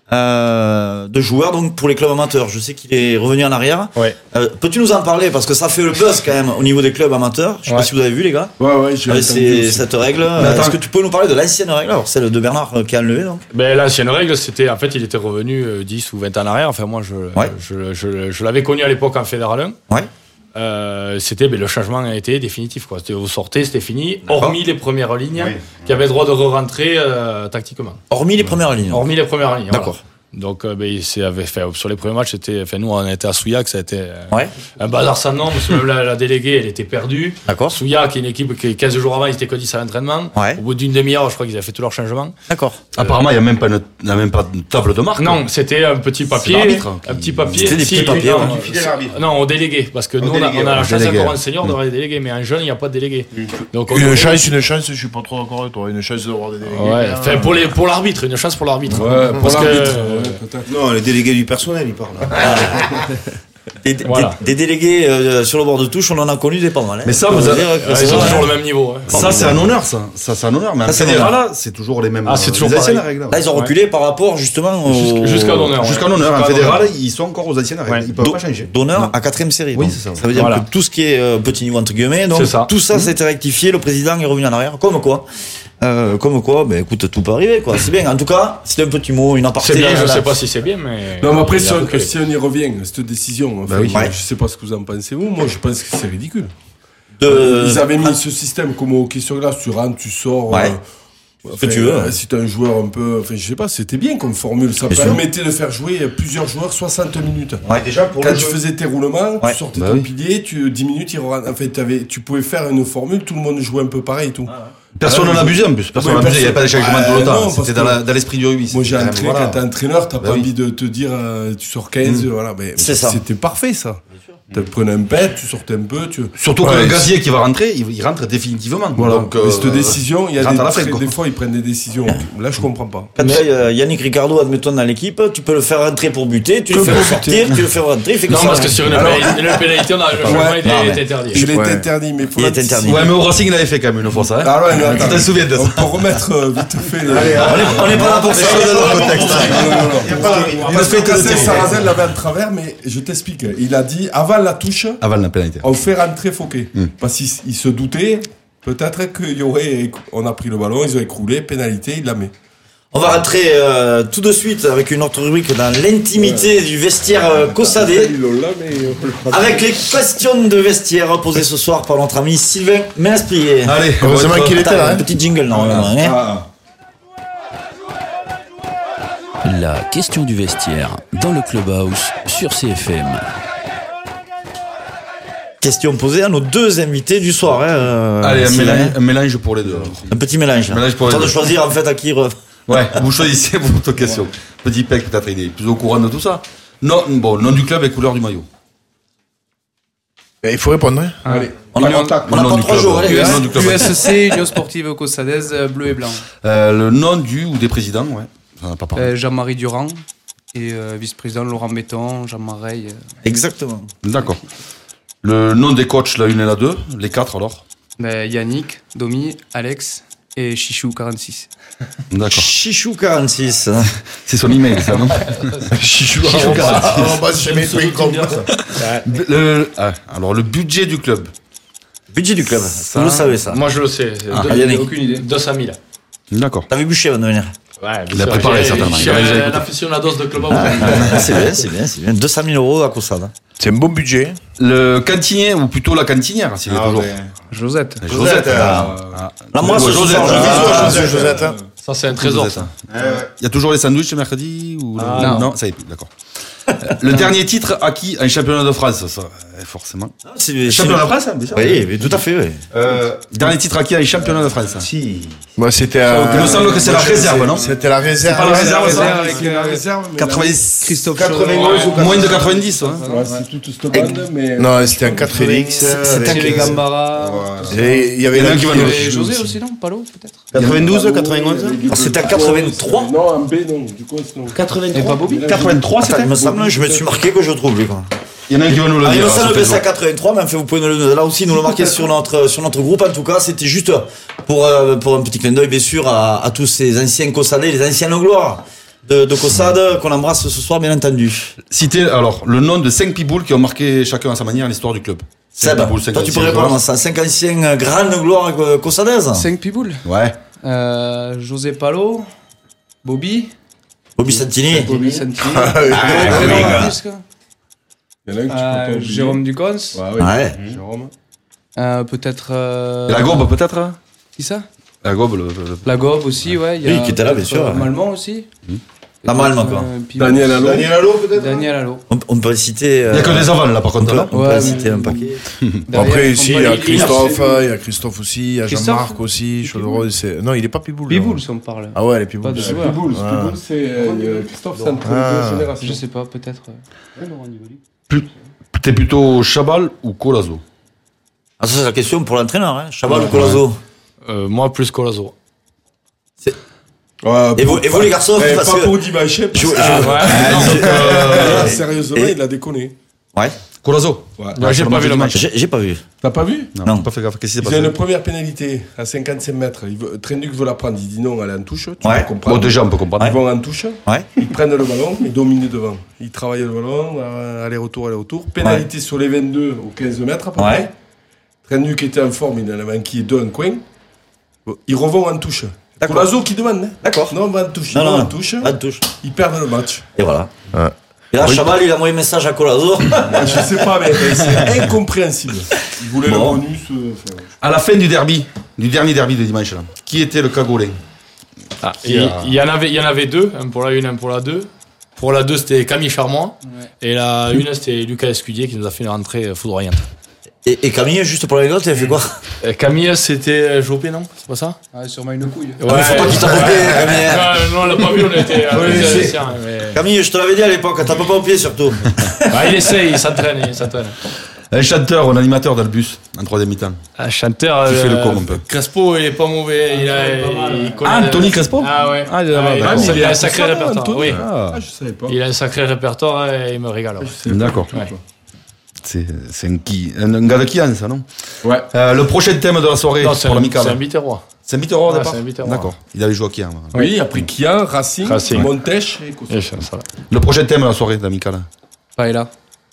de joueurs donc pour les clubs amateurs. Je sais qu'il est revenu en arrière. Ouais. Peux-tu nous en parler parce que ça fait le buzz quand même au niveau des clubs amateurs. Je sais pas si vous avez vu les gars. Ouais, c'est cette règle. Est-ce que tu peux nous parler de l'ancienne règle, alors celle de Bernard qui a enlevé donc? L'ancienne règle, c'était en fait il était revenu 10 ou 20 ans en arrière. Enfin moi je l'avais connu à l'époque en Fédéral 1. Ouais. C'était le changement a été définitif quoi. Vous sortez, c'était fini. D'accord. Hormis les premières lignes qui avaient le droit de re-rentrer tactiquement. Hormis les premières lignes. D'accord. Voilà. Donc sur les premiers matchs nous on était à Souillac, ça a été un bazar sans nom parce que même la déléguée elle était perdue. D'accord. Souillac qui est une équipe qui 15 jours avant ils étaient que 10 à l'entraînement. Au bout d'une demi-heure je crois qu'ils avaient fait tous leurs changements. D'accord. Apparemment il n'y a même pas de table de marque. Non, c'était un petit papier. Un petit papier. C'était des petits papiers. Non, au délégué parce que nous on a la chance encore en senior d'avoir des délégués mais en jeune il n'y a pas de délégué. Donc une chance, je suis pas trop d'accord avec toi. Une chance d'avoir des délégués. Pour l'arbitre, une chance pour l'arbitre. Parce que non, les délégués du personnel, ils parlent. Des délégués sur le bord de touche, on en a connu des pas mal. Mais ça, ils ont toujours le même niveau. Ça, c'est un honneur, ça. Ça, c'est un honneur. Mais en fédéral, là, c'est toujours les mêmes. C'est toujours pareil. Là, ils ont reculé par rapport justement jusqu'à l'honneur. Jusqu'à l'honneur. En fédéral, ils sont encore aux anciennes règles. Ils peuvent pas changer. D'honneur à 4ème série. Oui, c'est ça. Ça veut dire que tout ce qui est petit niveau entre guillemets, donc tout ça, c'était rectifié. Le président est revenu en arrière. Comme quoi, écoute, tout peut arriver, quoi. C'est bien. En tout cas, c'était un petit mot, une aparté. C'est bien, je sais pas si c'est bien, mais. Non, mais après, si on y revient, cette décision, je sais pas ce que vous en pensez, vous. Moi, je pense que c'est ridicule. Ils avaient mis ce système comme au hockey sur glace, tu rentres, tu sors. Ce que tu veux. Si t'as un joueur un peu. Enfin, je sais pas, c'était bien comme formule. Ça permettait de faire jouer plusieurs joueurs 60 minutes. Ouais, déjà, pour quand tu faisais tes roulements, tu sortais ton pilier, 10 minutes, en fait, tu pouvais faire une formule, tout le monde jouait un peu pareil et tout. Personne n'en abusait en plus. Personne n'en abusait. Il n'y avait pas d'échangement de l'OTAN. C'était dans l'esprit du rugby. Moi, j'ai entraîné, quand t'es entraîneur, t'as pas envie de te dire, tu sors 15, voilà. Mais c'était parfait, ça. Tu prenais un pet, tu sortais un peu. Surtout que le gazier qui va rentrer, il rentre définitivement. Voilà. Donc, cette décision, il y a des fois, ils prennent des décisions. Là, je comprends pas. Quand Yannick Ricardo, admettons, dans l'équipe, tu peux le faire rentrer pour buter, tu le fais sortir, tu le fais rentrer. Non, parce que sur une pénalité, on a le changement était interdit. Il était interdit, mais il était interdit. Ouais, mais au Racing, il avait fait quand même une fois ça. Ah ouais, tu te souviens de ça. Pour remettre vite fait. On n'est pas là pour ça. Dans le contexte. Parce que Sarrazin l'avait à travers, mais je t'explique. Il a dit, avant la touche, Avant la pénalité. on fait rentrer Fouquet. Parce qu'il se doutait, peut-être on a pris le ballon, ils ont écroulé, pénalité, il la met. On va rentrer tout de suite avec une autre rubrique dans l'intimité du vestiaire Cossadé. Avec les questions de vestiaire posées ce soir par notre ami Sylvain Ménesprier. Allez, heureusement qu'il était là. Un petit jingle normalement. Hein. La question du vestiaire dans le Clubhouse sur CFM. Question posée à nos deux invités du soir. Allez, Sylvain. un mélange pour les deux. Un petit mélange. Mélange pour les Temps de deux. choisir en fait à qui. Ouais, vous choisissez votre question. Petit Pec, peut-être, il est plus au courant de tout ça. Non, bon, nom du club et couleur du maillot. Il faut répondre. Hein. Allez. On a pas 3 jours, les gars. Le nom du club. USC, Union Sportive Cossadaise, bleu et blanc. Le nom du ou des présidents, ouais. On en a pas parlé. Jean-Marie Durand et vice-président Laurent Béton, Jean-Marie. Exactement. D'accord. Le nom des coachs, la 1 et la 2. Les 4 alors. Yannick, Domi, Alex et Chichou 46. D'accord. Chichou 46. C'est son email, ça, non? Chichou 46. Alors, le budget du club. Budget du club. Vous le savez ça. Moi, je le sais. Yannick. Aucune idée. 200 000. D'accord. T'avais bûché avant de venir. Ouais, Il a préparé, certainement. Je suis un aficionados de Clubhouse. C'est bien. 200 000 euros à Cossade. C'est un bon budget. Le cantinier, ou plutôt la cantinière, s'il est toujours. Josette. Josette. Là, moi, ce Josette. soir, Josette. Ça, c'est un trésor. Ça. Il y a toujours les sandwichs le mercredi ou non. Ça y est plus, d'accord. Le dernier titre acquis en championnat de France, ça, forcément. Championnat de France, hein, bien sûr. Oui, tout à fait, oui. Dernier titre acquis en championnat de France. Si. Moi, c'était. Il me semble que c'est la réserve, non? C'était la réserve. C'est pas la réserve, ça? Avec la réserve, 90, Christophe 91 ou moins de 90, hein. Ouais, c'est toute cette bande, mais. Non, c'était un 4X. C'était les Gambara. Il y avait un qui va Il y nous avait José aussi, non? Palo, peut-être? 92, 91. C'était à 83. Non, en B, non. Du coup, c'est non. 83. 83, Attends, c'était? il me semble, je me suis marqué que je trouve, lui, quoi. Il y en a un qui va nous le Ah, il dire. me semble sur que c'est à Facebook. 83, mais en fait, vous pouvez là aussi nous le marquer sur notre groupe. En tout cas, c'était juste pour un petit clin d'œil, bien sûr, à tous ces anciens Cossadais, les anciennes gloires de Cossade, qu'on embrasse ce soir, bien entendu. Citez, alors, le nom de 5 pitbulls qui ont marqué chacun à sa manière l'histoire du club. Seb, toi, tu peux répondre à ça. 5 anciens grandes gloires cossadaises. 5 piboules. Ouais. José Palo, Bobby Santini. Bobby Santini. Il y en a un que tu peux pas oublier. Jérôme Ducons. Ouais. Jérôme. Peut-être. Et la gobe, peut-être? Qui ça? La gobe, La Gobe aussi, ouais. Il y a Oui, qui était là, bien sûr. Malmont aussi. Pas mal, encore. Daniel Allo. Daniel Allo. On peut citer. Il n'y a que des avals, là, par contre, là. On peut citer un paquet. Après, ici, il y a Christophe, il il y a Christophe aussi, il y a Christophe Jean-Marc aussi, Chaudron. Non, il est pas Piboule. Piboule, si on parle. Ah ouais, les Piboules. Pas de joueurs. Piboul, c'est Christophe, c'est entre les deux générations. Je sais pas, peut-être. T'es plutôt Chabal ou Colazo? Ah, ça, c'est la question pour l'entraîneur, hein. Chabal ou Colazo? Moi, plus Colazo. Ouais, Et vous, les garçons, pas parce que. pour dimanche. Sérieusement, il a déconné. Ouais. Colazo? Ouais. J'ai pas vu le match. J'ai pas vu. T'as pas vu? Non, j'ai pas fait gaffe. Qu'est-ce qui s'est Il y a passé? une première pénalité à 55 mètres. Trenduc veut la prendre. Il dit non, elle est en touche. Tu Ouais. peux comprendre. Bon, déjà, on peut comprendre. Ils vont en touche. Ouais. Ils prennent le ballon et dominent devant. Ils travaillent le ballon, aller-retour. Pénalité sur les 22 aux 15 mètres à peu Ouais. près. Trenduc était en forme, il en avait manqué 2 en coin. Ils revont en touche. D'accord. Colazo qui demande. Hein. D'accord. Non, on va en touche. Non, Ils vont non. en touche. Pas de touche. Ils perdent le match. Et voilà. Et là, Chabal, il a envoyé un message à Colazo. Je sais pas, mais c'est incompréhensible. Ils voulaient Bon. le bonus. À la fin du derby, du dernier derby de dimanche, là, qui était le cagoulin? Ah, il y en avait deux, un pour la 1, un pour la 2. Pour la 2, c'était Camille Charmois. Et la 1, c'était Lucas Escudier qui nous a fait une rentrée foudroyante. Et Camille, juste pour l'anecdote, il a fait quoi? Camille, c'était Jopé, non? C'est pas ça? Ah, sûrement une couille. Ah, mais faut pas qu'il t'a popé, Camille. Non, on l'a pas vu, on était Camille, je te l'avais dit à l'époque, tape pas au pied surtout. Il essaye, il s'entraîne. Un chanteur, un animateur dans le bus, en troisième mi-temps. Un chanteur. Qui fait le con un peu. Crespo, il est pas mauvais. Il connaît Anthony Crespo? Ah ouais. Ah, il est là-bas, d'accord. Il a un sacré répertoire. Oui. Ah, je savais pas. Il a un sacré répertoire et il me régale. d'accord. Ouais. C'est un gars de Kian, ça, non? Ouais. Le prochain thème de la soirée Non, c'est pour l'amical. un Biterrois. C'est un Biterrois au départ? c'est un Biterrois. D'accord. Il avait joué à Kian. Oui, après Kian, Racing, Racing. Montèche et Costa. Et ça. Le prochain thème de la soirée de l'amical. Paella.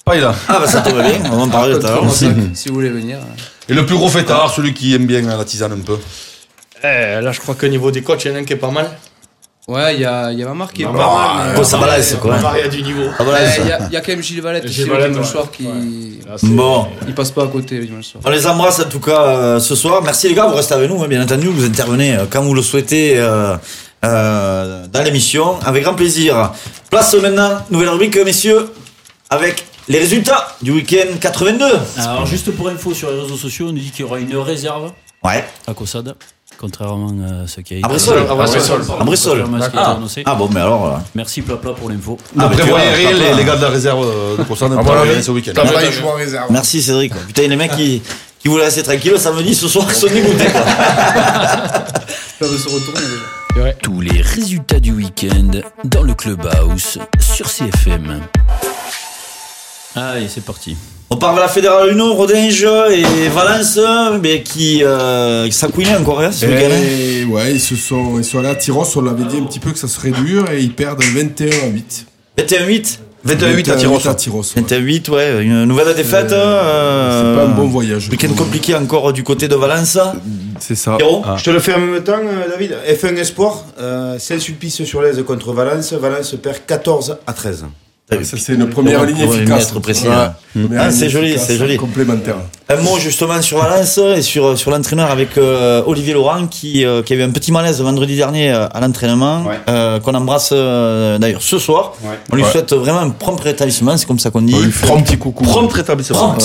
Pas là. Ah bah ça tombe bien, on va en parler tout à l'heure aussi. Si vous voulez venir. Et le plus gros fêtard, celui qui aime bien la tisane un peu. Là, je crois qu'au niveau des coachs, il y en a un qui est pas mal. Ouais, il y a Mamar qui est pas mal. Oh, ça balance quoi. Mamar, il y a du niveau. Il y a quand même Gilles Valette aussi le dimanche soir qui. Bon. Il passe pas à côté le dimanche soir. On les embrasse en tout cas ce soir. Merci les gars, vous restez avec nous, bien entendu. Vous intervenez quand vous le souhaitez dans l'émission. Avec grand plaisir. Place maintenant, nouvelle rubrique, messieurs, avec les résultats du week-end 82. Alors, juste pour info, sur les réseaux sociaux, on nous dit qu'il y aura une réserve à Caussade. Contrairement à ce qui a été à Bressol. Ah bon, mais alors. Merci Plapla pour l'info. Prévoyez les gars de la réserve de Caussade ce week-end. Merci Cédric. Putain, les mecs qui voulaient rester tranquilles samedi, ce soir, ils sont dégoûtés. Peur de se retourner déjà. Tous les résultats du week-end dans le Clubhouse sur CFM. Allez, c'est parti. On part vers la Fédérale Uno, Rodinge et Valence, mais qui s'accouinaient encore ce week-end. Ouais, ils sont allés à Tyros, on l'avait dit un petit peu que ça serait dur, et ils perdent 21-8. 21-8 21-8 à Tyros. 21-8, ouais, une nouvelle défaite. C'est pas un bon voyage. Week-end compliqué encore du côté de Valence. C'est ça. Je te le fais en même temps, David. F1 Espoir, Saint-Sulpice-sur-Lèze contre Valence. Valence perd 14-13. Ça, c'est une première ligne efficace. C'est joli, c'est joli. Complémentaire. Un mot justement sur Valence et sur l'entraîneur avec Olivier Laurent qui a eu un petit malaise vendredi dernier à l'entraînement, qu'on embrasse d'ailleurs ce soir. On lui souhaite vraiment un prompt rétablissement, c'est comme ça qu'on dit. Prompt petit coucou. Prompt rétablissement.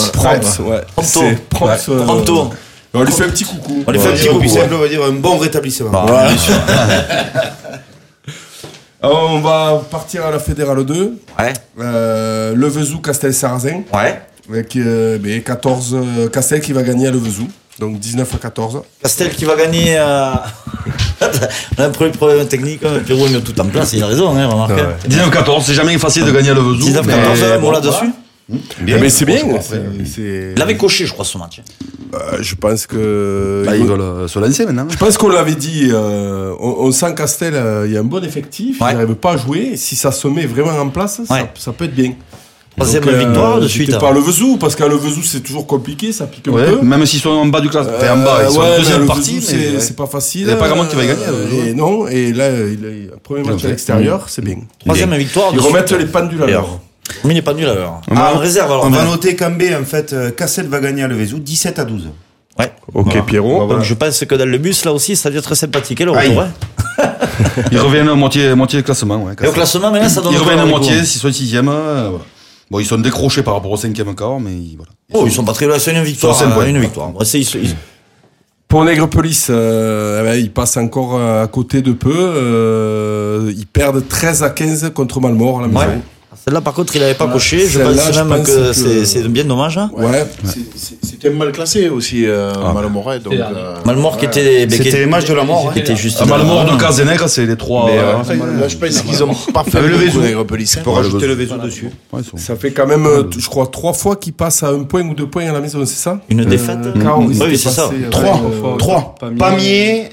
Prompto. On lui fait un petit coucou. On lui fait un petit coucou. On va dire un bon rétablissement. Bien sûr. On va partir à la Fédérale 2. Ouais. Levezou, Castel-Sarrazin. Ouais. Avec 14 Castel qui va gagner à Levezou. Donc 19-14. Castel qui va gagner on a un problème technique, Pierrot met tout en place, il a raison, remarquez. 19-14, c'est jamais facile de gagner à Levezou. 19-14, bon là-dessus. Mais c'est bien. Il l'avait coché, je crois, ce match. Je pense que. Ils veulent se lancer maintenant. Je pense qu'on l'avait dit. On sent Castel, il y a un bon effectif. Il n'arrive pas à jouer. Si ça se met vraiment en place, ça peut être bien. Troisième victoire de suite. Pas à Levezou, parce qu'à Levezou, c'est toujours compliqué, ça pique un peu. Même s'ils sont en bas du classement. En bas, ils sont en deuxième partie. C'est pas facile. Il n'y a pas grand monde qui va y gagner. Et non, et là, il a un premier match à l'extérieur, c'est bien. Troisième victoire. Ils remettent les pendules à l'heure. Mais il n'est pas nul à l'heure. En réserve alors. On va noter qu'Ambé, en fait, Castel va gagner à Levezou 17-12. Ouais. Ok, Pierrot. Donc je pense que dans le bus, là aussi, ça devient très sympathique, le retour. Ils reviennent à moitié classement. Et au classement, maintenant, ça donne. Ils reviennent à moitié, s'ils sont 6e. Bon, ils sont décrochés par rapport au 5e quart, mais voilà. Ils sont pas très loin, c'est une victoire. Une victoire. Pour Nègrepelisse, ils passent encore à côté de peu. Ils perdent 13-15 contre Malmort à la maison. Celle-là, par contre, il n'avait pas coché. Je pense même que c'est bien dommage. Ouais. C'était mal classé aussi, Malmort. Malmort qui était. C'était les matchs de la mort. Qui était juste. Malmort, de Cazenègre, c'est les trois. Là, je pense qu'ils ont pas fait le Nègrepelisse. Pour rajouter le Levezou dessus. Ça fait quand même, je crois, 3 fois qu'ils passent à 1 point ou 2 points à la maison, c'est ça? Une défaite? Oui, c'est ça. 3. Pamiers.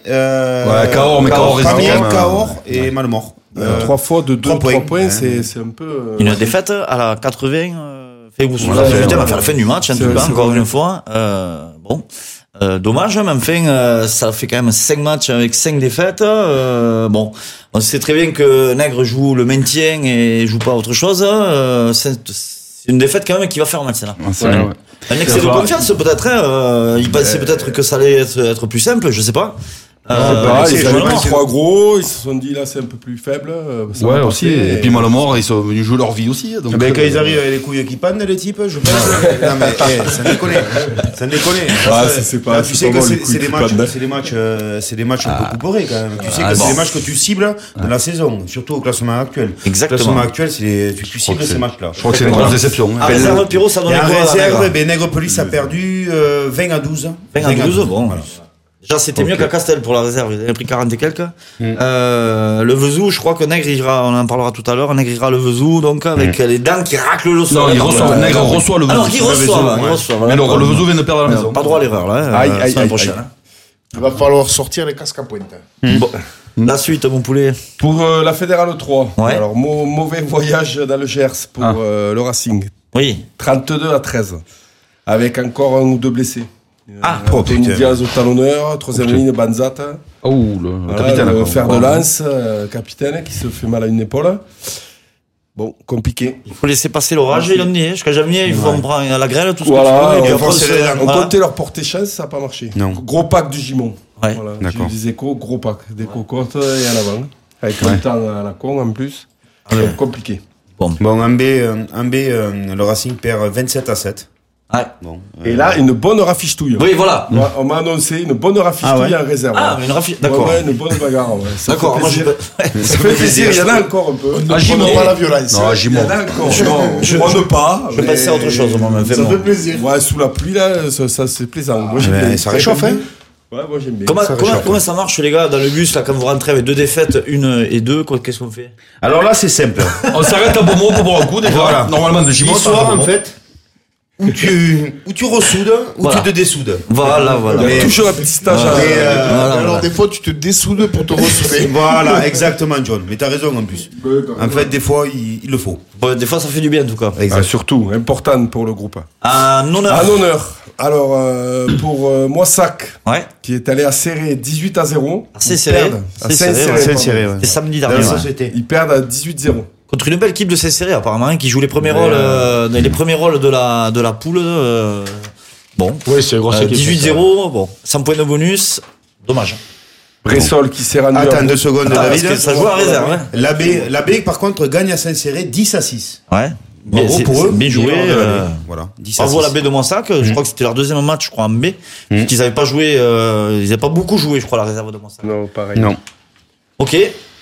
Cahors et Malmort. 3 fois de 2 points, c'est un peu. Une défaite à la 80. Vous vous souvenez, on va faire la fin du match, en tout cas, encore une fois. Bon. Dommage, mais enfin, ça fait quand même 5 matchs avec 5 défaites. Bon. On sait très bien que Nègre joue le maintien et joue pas autre chose. C'est une défaite quand même qui va faire mal, celle-là. Un excès de confiance, peut-être. Il pensait peut-être que ça allait être plus simple, je sais pas. Ils ont pris 3 gros, ils se sont dit là c'est un peu plus faible. Ouais, aussi. Et puis Malmort, ils sont venus jouer leur vie aussi. Donc, quand ils arrivent avec les couilles qui pannent, les types, je pense. Non, mais ça déconne. Ça déconne. C'est pas. Tu sais que c'est des matchs un peu couperés quand même. Tu sais que c'est des matchs que tu cibles dans la saison, surtout au classement actuel. Exactement. Le classement actuel, tu cibles ces matchs-là. Je crois que c'est une grosse déception. À réserve, Pierrot, ça donne quoi? En réserve, Nègrepelisse a perdu 20-12. 20-12, bon. Déjà, c'était mieux qu'à Castel pour la réserve. Il a pris 40 et quelques. Le Vesoul, je crois que Nègre ira, on en parlera tout à l'heure, Nègre ira le Vesoul, donc, avec les dents qui raclent le sol. Non, Nègre reçoit le Vesoul. Alors, il reçoit. Mais le Vesoul vient de perdre à la maison. Pas droit à l'erreur, là. Semaine prochaine. Il va falloir sortir les casques à pointe. Bon. La suite, mon poulet. Pour la Fédérale 3. Ouais. Alors, mauvais voyage dans le Gers pour le Racing. Oui. 32-13. Avec encore un ou deux blessés. Tony putain. Diaz au talonneur, troisième ligne, Banzata. Le capitaine. Le fer de lance, capitaine, qui se fait mal à une épaule. Bon, compliqué. Il faut laisser passer l'orage, ils l'ont dit. Jusqu'à janvier, il faut en prendre à la grêle, tout ce que Voilà, tu veux. on comptait leur porter chance, ça n'a pas marché. Non. Gros pack du Gimon. Ouais. Voilà, D'accord. des échos, gros pack. Des cocottes et en avant. Avec un temps à la con en plus. Donc, compliqué. Bon, en B, le Racing perd 27-7. Ouais. Bon, Et là, une bonne raffiche-touille. Oui, voilà. On m'a annoncé une bonne raffiche-touille en réserve. Ah, une raffiche, d'accord. Ouais, une bonne bagarre. Ouais. Ça D'accord, fait moi plaisir. Ça fait plaisir, il y en a encore un peu. Gimon, pas la violence. Non, Il y en a encore. Je ne pas. Je vais passer à autre chose, moi, même. Ça fait plaisir. Ouais, sous la pluie, là, ça c'est plaisant. Moi, j'aime bien. ça réchauffe, hein. Ouais, moi j'aime bien. Comment ça marche, les gars, dans le bus, là, quand vous rentrez avec 2 défaites, 1 et 2, qu'est-ce qu'on fait? Alors là, c'est simple. On s'arrête à Beaumont pour boire un coup, déjà. Voilà. Normalement, de Gimon. L'histoire, en fait, où tu ressoudes, ou Voilà. tu te dessoudes. Voilà. Il y a toujours un petit stage à... Alors, des fois, tu te dessoudes pour te ressouder. Voilà, exactement, John. Mais t'as raison, en plus. En fait, des fois, il le faut. Bon, des fois, ça fait du bien, en tout cas. Ah, surtout, important pour le groupe. Un honneur. Un honneur. Alors, pour Moissac, Ouais. qui est allé à Serré 18-0. C'est serré. À Saint-Serré. C'est samedi dernier. Dans la Ouais. société. Ils perdent à 18-0. Contre une belle équipe de Saint-Serré, apparemment, qui joue les premiers rôles, les premiers rôles de la poule. Bon. Oui, c'est grosse équipe. 18-0, bon. 100 points de bonus. Dommage. Bressol qui s'est rendu Attends 2 secondes, Parce David. que ça joue à réserve, hein. L'abbé, par contre, gagne à Saint-Seré 10-6. Ouais. Bravo pour eux. Bien joué. Voilà, 10-6. Bravo à la baie de Moissac. Je crois que c'était leur deuxième match, je crois, en B. Parce qu'ils n'avaient pas joué, ils n'avaient pas beaucoup joué, je crois, la réserve de Moissac. Non, pareil. Non. Ok.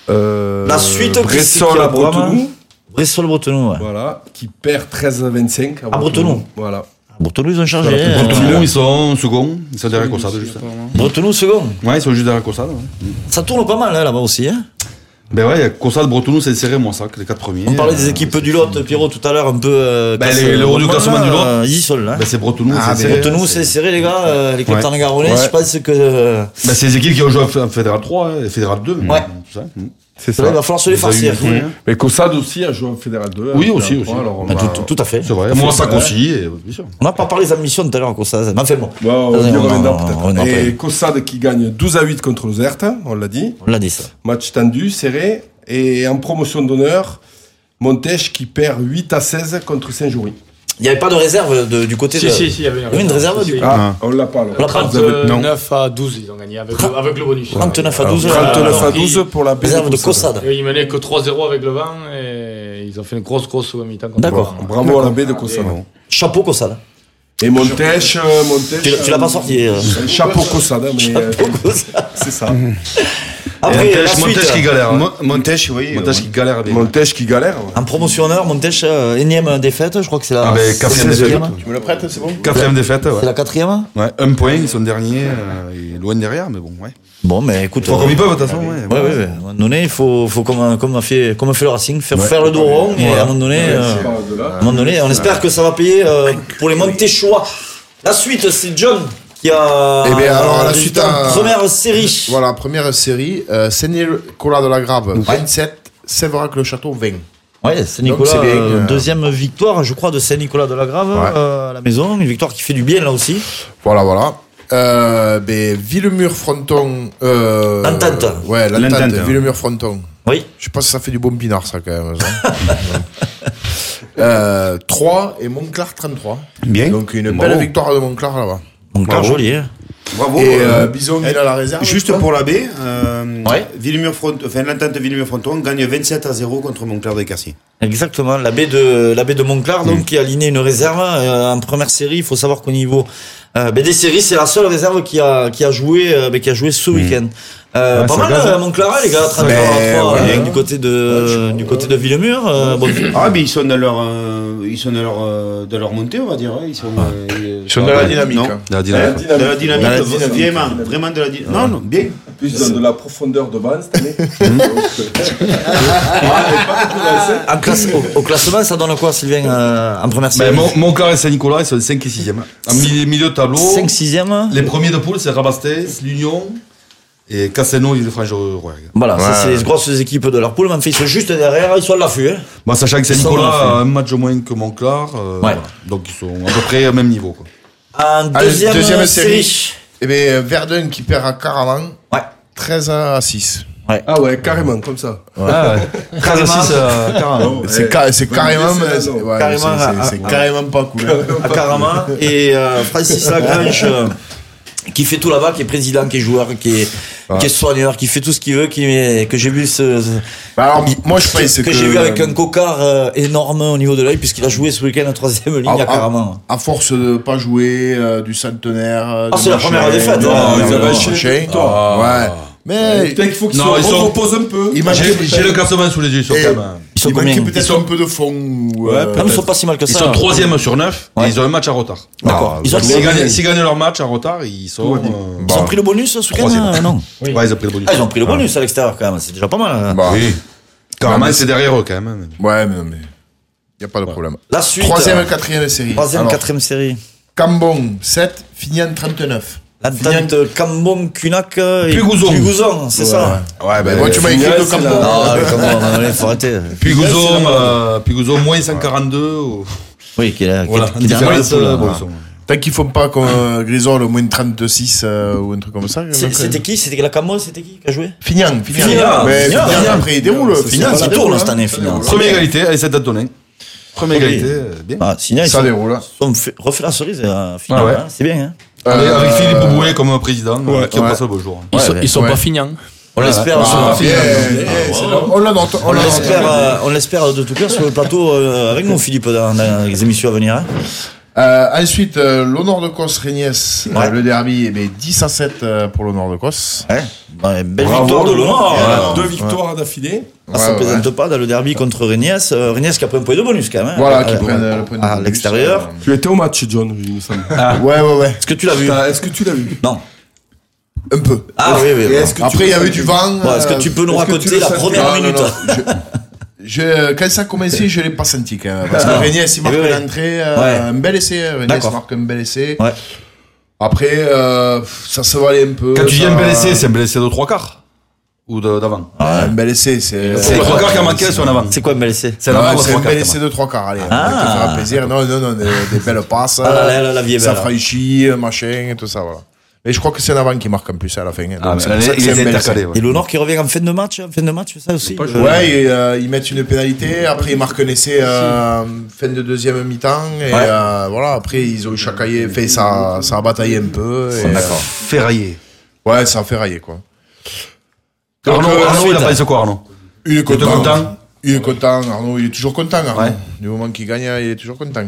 La suite, Bressol à Bretenoux. Bressol-Bretenoux, ouais. Voilà, qui perd 13-25 À Bretenoux. Voilà. Bretenoux, ils ont changé. Voilà, Bretenoux, ils sont second. Ils sont derrière Cossade, juste. Bretenoux, second. Ouais, ils sont juste derrière Cossade. Ouais. Ça tourne pas mal, hein, là-bas aussi. Hein. Ben ouais, il y a Cossade, Bretenoux, c'est serré, Moissac, les 4 premiers. On parlait des équipes du Lot, Pierrot, tout à l'heure, un peu. les héros du classement du Lot. Ils y sont là. Ben c'est Bretenoux, c'est serré. Bretenoux, c'est serré, les gars. Les capitaines garonnais, Ouais. je pense que. Ben c'est les équipes qui ont joué en Fédéral 3 et Fédéral 2. Ouais. Tout ça. C'est Là, il va falloir se les farcir. Mais Cossade aussi a joué en Fédéral 2. Oui, en aussi, Fédéral aussi. 3, alors on Bah, va- tout à fait. C'est vrai. Moissac aussi, et, bien sûr. On n'a pas parlé des ambitions tout à l'heure, quoi, ça. Mais enfin bon. Bon, on y reviendra peut-être. reviendra Et après. Cossade qui gagne 12-8 contre Lozerte, on l'a dit. On l'a dit, ça. Match tendu, serré. Et en promotion d'honneur, Montèche qui perd 8-16 contre Saint-Joury. Il n'y avait pas de réserve du côté de. Si, il y avait Il y avait une réserve du coup. Ah, on l'a pas alors. On l'a pas. 39 à 12, ils ont gagné avec le bonus. 39 à 12. 39 à 12 pour la baie Réserve de Cossade. Et ils menaient que 3-0 avec le vent et ils ont fait une grosse mi-temps. contre D'accord. le vent. Bravo à la baie de Cossade. Chapeau Cossade. Et Montèche, Tu l'as pas sorti. Chapeau Cossade, mais Chapeau Cossade. c'est ça. Après, la Montèche qui suite. galère. hein. Montèche, oui. Montèche qui galère. avec- Montèche qui galère. En promotionneur, Montèche, énième défaite, je crois que c'est la. Ah, ben, quatrième c'est la défaite. quatrième. Tu me le prêtes, c'est bon? 4ème défaite, C'est ouais. la quatrième. Ouais, 1 point, ils sont derniers, et loin derrière, mais bon, ouais. Bon, mais écoute. Ils font comme ils peuvent, de toute façon, ouais. Ouais. À un moment donné, il faut comme a fait le Racing, faire le dos rond, et à un moment donné, on espère que ça va payer pour les Montéchois. La suite, c'est John qui a. Eh bien, alors, la résultat suite, en première série. Voilà, première série. Saint-Nicolas de la Grave, 27. Séverac-le-Château, 20. Ouais, Saint-Nicolas, Donc, c'est bien, deuxième victoire, je crois, de Saint-Nicolas de la Grave à la maison. Une victoire qui fait du bien là aussi. Voilà. Villemur-Fronton. L'Entente. Ouais, L'Entente, l'Entente. ouais. Villemur-Fronton. Oui. Je sais pas si ça fait du bon pinard, ça, quand même. Ça. 3 et Montclar 33. Bien. Donc, une Bravo. belle victoire de Montclar là-bas. Donc, Bravo. joli, hein. Bravo. Et Bison, il a la réserve. Juste toi pour la baie, Ouais. l'Entente Villemur-Fronton gagne 27-0 contre Montclair de Cassis. Exactement, la baie de Montclar, donc qui a aligné une réserve en première série. Il faut savoir qu'au niveau des séries, c'est la seule réserve qui a joué ce week-end. Pas mal, Montclar, les gars, 33 ouais. du côté de Villemur. Bon, Ah, mais ils sont dans leur montée, on va dire. Hein. Ils sont dans la dynamique. Non. hein. La dynamique. De la dynamique, Dans la dynamique. vraiment de la dynamique. Non, bien. Plus dans de la profondeur de base cette année. au classement, ça donne quoi, Sylvain, en première série? Montclar et Saint-Nicolas, ils sont 5 et 6e. En milieu de tableau, 5-6e. les premiers de poule, c'est Rabastens, l'Union, Et Cassano, il est Franche-Rouergue. Voilà, ça, c'est les grosses équipes de leur poule. Mais en fait, ils sont juste derrière, ils sont à l'affût. Hein. Bon, sachant que Saint-Nicolas a un match moins que Montclar. Voilà. Donc, ils sont à peu près au même niveau. Quoi. En deuxième série. Eh bien, Verdun qui perd à Caraman. 13-6. Ouais. Ah ouais, carrément, comme ça. Ouais. 13-6 à Caraman. C'est carrément, c'est carrément pas cool. À Caraman. Et Francis Lagrange, qui fait tout là-bas, qui est président, qui est joueur, qui est soigneur, qui fait tout ce qu'il veut, que j'ai vu alors, moi je pense que j'ai vu avec un cocard énorme au niveau de l'œil, puisqu'il a joué ce week-end en 3e ligne à Caraman. À force de pas jouer du centenaire. C'est la première défaite. Ils avaient acheté toi. Ouais. Mais il faut qu'ils se reposent un peu. J'ai le classement sous les yeux, ils manquaient peut-être un peu de fond. Ils ne sont pas si mal que ça. Ils sont 3e sur 9 et ils ont un match à retard. D'accord. S'ils gagnent leur match à retard, ils sont. Ils ont pris le bonus ce week-end? Non. Ouais, ils ont pris le bonus. Ils ont pris le bonus à l'extérieur quand même, c'est déjà pas mal. Oui. Carrément, c'est derrière eux quand même. Ouais, mais il n'y a pas de problème. La suite. 3e et 4e série. 3e, 4e série. Cambon, 7, Fignan 39. L'entente Cambon, Cunac et Puguzon, c'est ça. Ouais, ben moi tu m'as écrit le Cambon. Non, le Cambon, il faut arrêter. Puguzon, moins 142. Oui, qui est différence. Tant qu'ils font pas comme Grisol au moins 36 ou un truc comme ça. C'était qui? C'était la Cambon, c'était qui a joué? Fignan. Mais Fignan, après il déroule. Fignan, ça tourne cette année, Fignan. Première égalité, allez, c'est Datonin. Première égalité, bien. Ça déroule. Refait la cerise, Fignan, c'est bien. Avec Philippe Bouboué comme président, qui a passé le beau jour. Ils sont pas fignants. On l'espère. On l'espère de tout cœur sur le plateau avec nous, Philippe, dans les émissions à venir. Ensuite, l'Honneur de Cos Régnès, le derby, 10-7 pour l'Honneur de Cos. Belle victoire de l'Honneur. 2 victoires d'affilée. Ça ne plaisante pas dans le derby contre Régnès. Régnès qui a pris un point de bonus quand même. Voilà, qui prennent le point de bonus. À l'extérieur. Tu étais au match, John, il me semble. Ouais. Est-ce que tu l'as vu? Non. Un peu. Ah oui. Après, il y avait du vent. Est-ce que tu peux nous raconter la première minute? Quand ça a commencé, je ne l'ai pas senti quand même. Parce que Régnès, il marque l'entrée, un bel essai. Régnès marque un bel essai. Après, ça se valait un peu. Quand tu dis un bel essai, c'est un bel essai de 3 quarts ou d'avant? Un bel essai, c'est 3 quarts qui a manqué sur en avant. C'est quoi un bel essai? C'est un bel essai de 3 quarts. Allez, on va te faire plaisir. Non, des belles passes. La vie est belle. Ça franchit, machin, tout ça, voilà. Mais je crois que c'est un avant qui marque en plus à la fin. Il est intercalé. Et l'Honneur qui revient en fin de match, ça aussi. Ouais, ils mettent une pénalité. Après, ils marquent un essai fin de deuxième mi-temps. Et voilà, après, ils ont chacaillé. Ça a bataillé un peu. D'accord. Ferraillé. Ouais, ça a ferraillé, quoi. Arnaud, il a pas eu quoi, Arnaud? Il est content. Il est content, Arnaud. Il est toujours content, Arnaud. Du moment qu'il gagne, il est toujours content.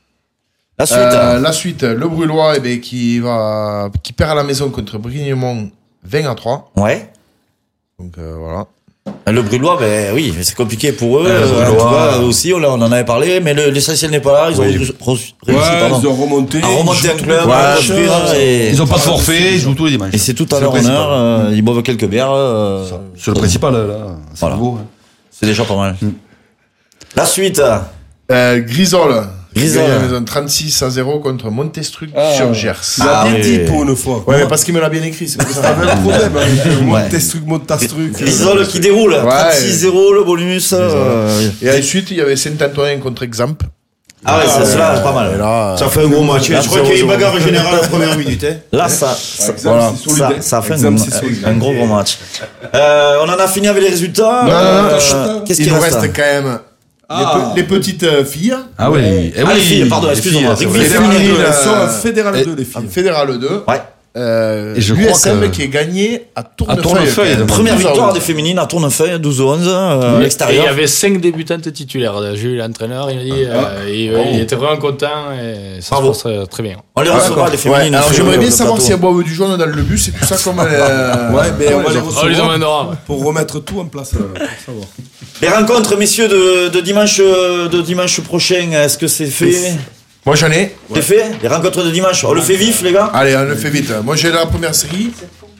La suite, le Brûlois qui perd à la maison contre Brignemont 20-3. Ouais. Donc voilà. Le Brûlois, oui, c'est compliqué pour eux. En tout cas, aussi, on en avait parlé, mais l'essentiel n'est pas là. Ils ont réussi, ils ont remonté un club, ils ont pas de forfait, ils jouent tous les dimanches. Et c'est tout à leur honneur. Ils boivent quelques bières. C'est le principal, là. Voilà. C'est déjà pas mal. La suite. Grisol. Ils ont 36-0 contre Montestruc sur Gers. Il a bien dit pour une fois. Ouais, parce qu'il me l'a bien écrit. C'est ça. Pas de problème. Montestruc. Grisol qui déroule. 36-0 le bonus. Et ensuite, il y avait Saint-Antonin contre Example. Ah ouais, c'est là, pas mal. Ça fait un gros match. Je crois qu'il y a une bagarre générale la première minute. Là, ça fait un gros match. On en a fini avec les résultats. Qu'est-ce qu'il nous reste quand même? Les petites filles. Ah oui. Les filles, pardon, excusez-moi. Fédéral 2, les filles. Fédéral 2. Ouais. Et je crois que qui est gagné à Tournefeuille. Première victoire des féminines à Tournefeuille, 12-11 à l'extérieur. Il y avait 5 débutantes titulaires. J'ai eu l'entraîneur, il m'a dit, il était vraiment content et ça se passe très bien. On les recevra les féminines. Alors j'aimerais bien savoir si elles boivent du jaune dans le bus et tout ça comme ouais, mais on va les recevoir. On les emmènera pour remettre tout en place pour savoir. Les rencontres, messieurs, de dimanche prochain, est-ce que c'est fait? Moi j'en ai. C'est fait? Les rencontres de dimanche, on le fait vif, les gars? Allez, on le fait vite. Moi j'ai la première série.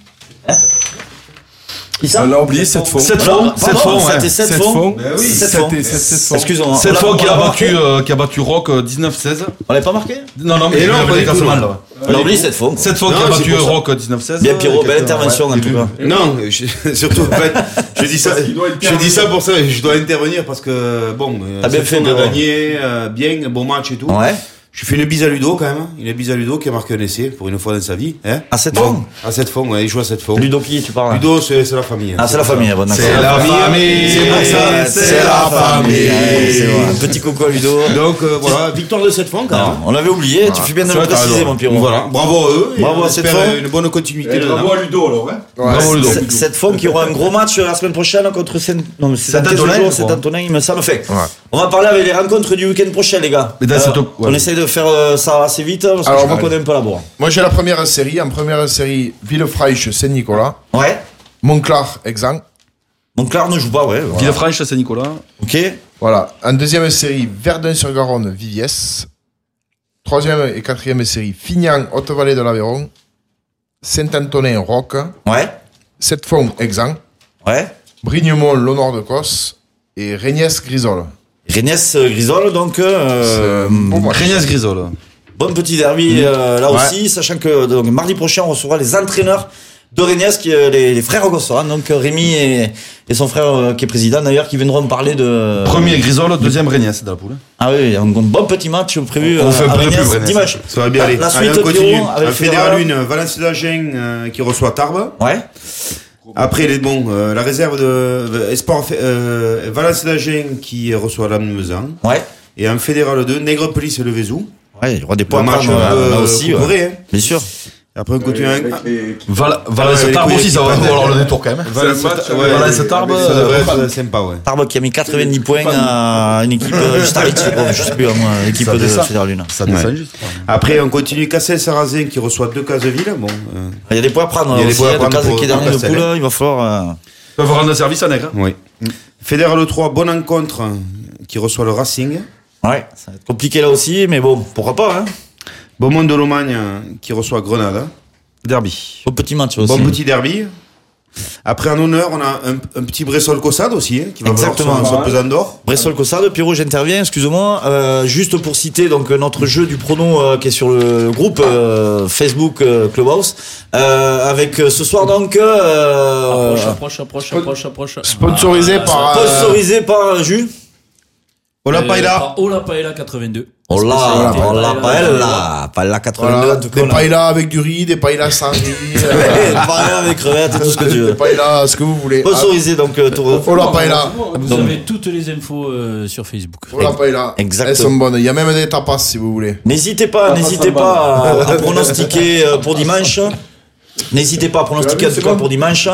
On a oublié 7 fonds. 7 fonds, c'était 7 fonds. Oui, 7 fonds. Excusez-moi. 7 fonds qui a battu Rock 19-16. On l'avait pas marqué? Non, mais il y avait des classements là. On a oublié cette fois. Cette fois qui a battu Rock 19-16. Bien Pierrot, belle intervention en tout cas. Non, surtout en fait, je dis ça pour ça, je dois intervenir parce que bon, t'as bien fait, on a gagné, bien, un bon match et tout. Ouais. Je fais une bise à Ludo quand même. Une bise à Ludo qui a marqué un essai pour une fois dans sa vie. Hein, à cette fois. À cette fois, ouais, il joue à cette fois. Ludo qui tu parles? Ludo, c'est la famille. Ah, c'est la famille, bon, c'est la famille. C'est pour ça. C'est la famille. C'est vrai. Un petit coco à Ludo. Donc voilà, victoire de cette fois quand même. On l'avait oublié. Voilà. Tu fais bien de le préciser, mon Pierrot. Voilà, bravo à eux. Bravo à cette fois. Une bonne continuité. Bravo à Ludo alors. Bravo Ludo. Cette fois qui aura un gros match la semaine prochaine contre Saint-Antonin, il me semble. On va parler avec les rencontres du week-end prochain, les gars. On essaye de faire ça assez vite parce que je connais un peu la bourre. Moi j'ai la première série. En première série, Villefranche Saint-Nicolas. Ouais. Montclar Exang. Montclar ne joue pas, ouais. Voilà. Villefranche Saint-Nicolas. Ok. Voilà. En deuxième série, Verdun-sur-Garonne Viviès. Troisième et quatrième série, Fignan Haute-Vallée de l'Aveyron. Saint-Antonin Roc. Ouais. Sept-Fonds Exang. Ouais. Brignemont L'Honneur de Cosse. Et Régnès Grisol. Régnès Grisol, donc. Régnès Grisol. Bon petit derby là aussi, sachant que donc, mardi prochain on recevra les entraîneurs de Régnès, les frères Gossoran, donc Rémi et son frère qui est président d'ailleurs, qui viendront me parler de... Premier Grisol, deuxième Régnès dans la poule. Ah oui, un bon petit match prévu on fait à Régnès dimanche. Ça va bien aller. La suite, on continue. avec Fédéral 1, Valence d'Agen qui reçoit Tarbes. Ouais. Après, la réserve de Espoir Valence d'Agen qui reçoit l'Amne-Mezan. Ouais. Et en Fédéral 2, Nègrepelisse et le Vézou. Ouais, il y aura des points à prendre là aussi. Ouais. Bien sûr. Après, on continue avec Valence Tarbes aussi, ça va avoir le détour quand même. Valence Tarbes, ça devrait être sympa, ouais. Tarbes qui a mis 90 points à une équipe juste arrêtée, je sais plus, l'équipe de Fédéral 1. Ça descend juste. Après, on continue Cassel-Sarrazin qui reçoit 2 Caseville. Bon, il y a des points à prendre. Il y a des points à prendre qui est dernier de poule, il va falloir. Ils peuvent rendre service à Nègre. Oui. Fédéral 3, bonne rencontre qui reçoit le Racing. Ouais, ça va être compliqué là aussi, mais bon, pourquoi pas, hein. Beaumont de Lomagne qui reçoit Grenade. Derby. Bon petit match aussi. Bon petit derby. Après, en honneur, on a un petit Bressol-Cossade aussi, qui va avoir son pesant d'or. Bressol-Cossade, Pierrot, j'interviens, excuse-moi. Juste pour citer donc notre jeu du prono qui est sur le groupe Facebook Clubhouse. Avec ce soir donc... Approche. Sponsorisé par Jules. Ola Paella 82. Ola Paella 82 en tout cas. Des paella avec du riz, des paella sans riz. Paella avec crevettes et tout ce que tu veux. Des paella, ce que vous voulez. Sponsorisé donc Ola Paella. Vous avez toutes les infos sur Facebook. Ola Paella. Exactement. Elles sont bonnes. Il y a même des tapas si vous voulez. N'hésitez pas à pronostiquer pour dimanche. N'hésitez pas à pronostiquer en tout cas pour dimanche.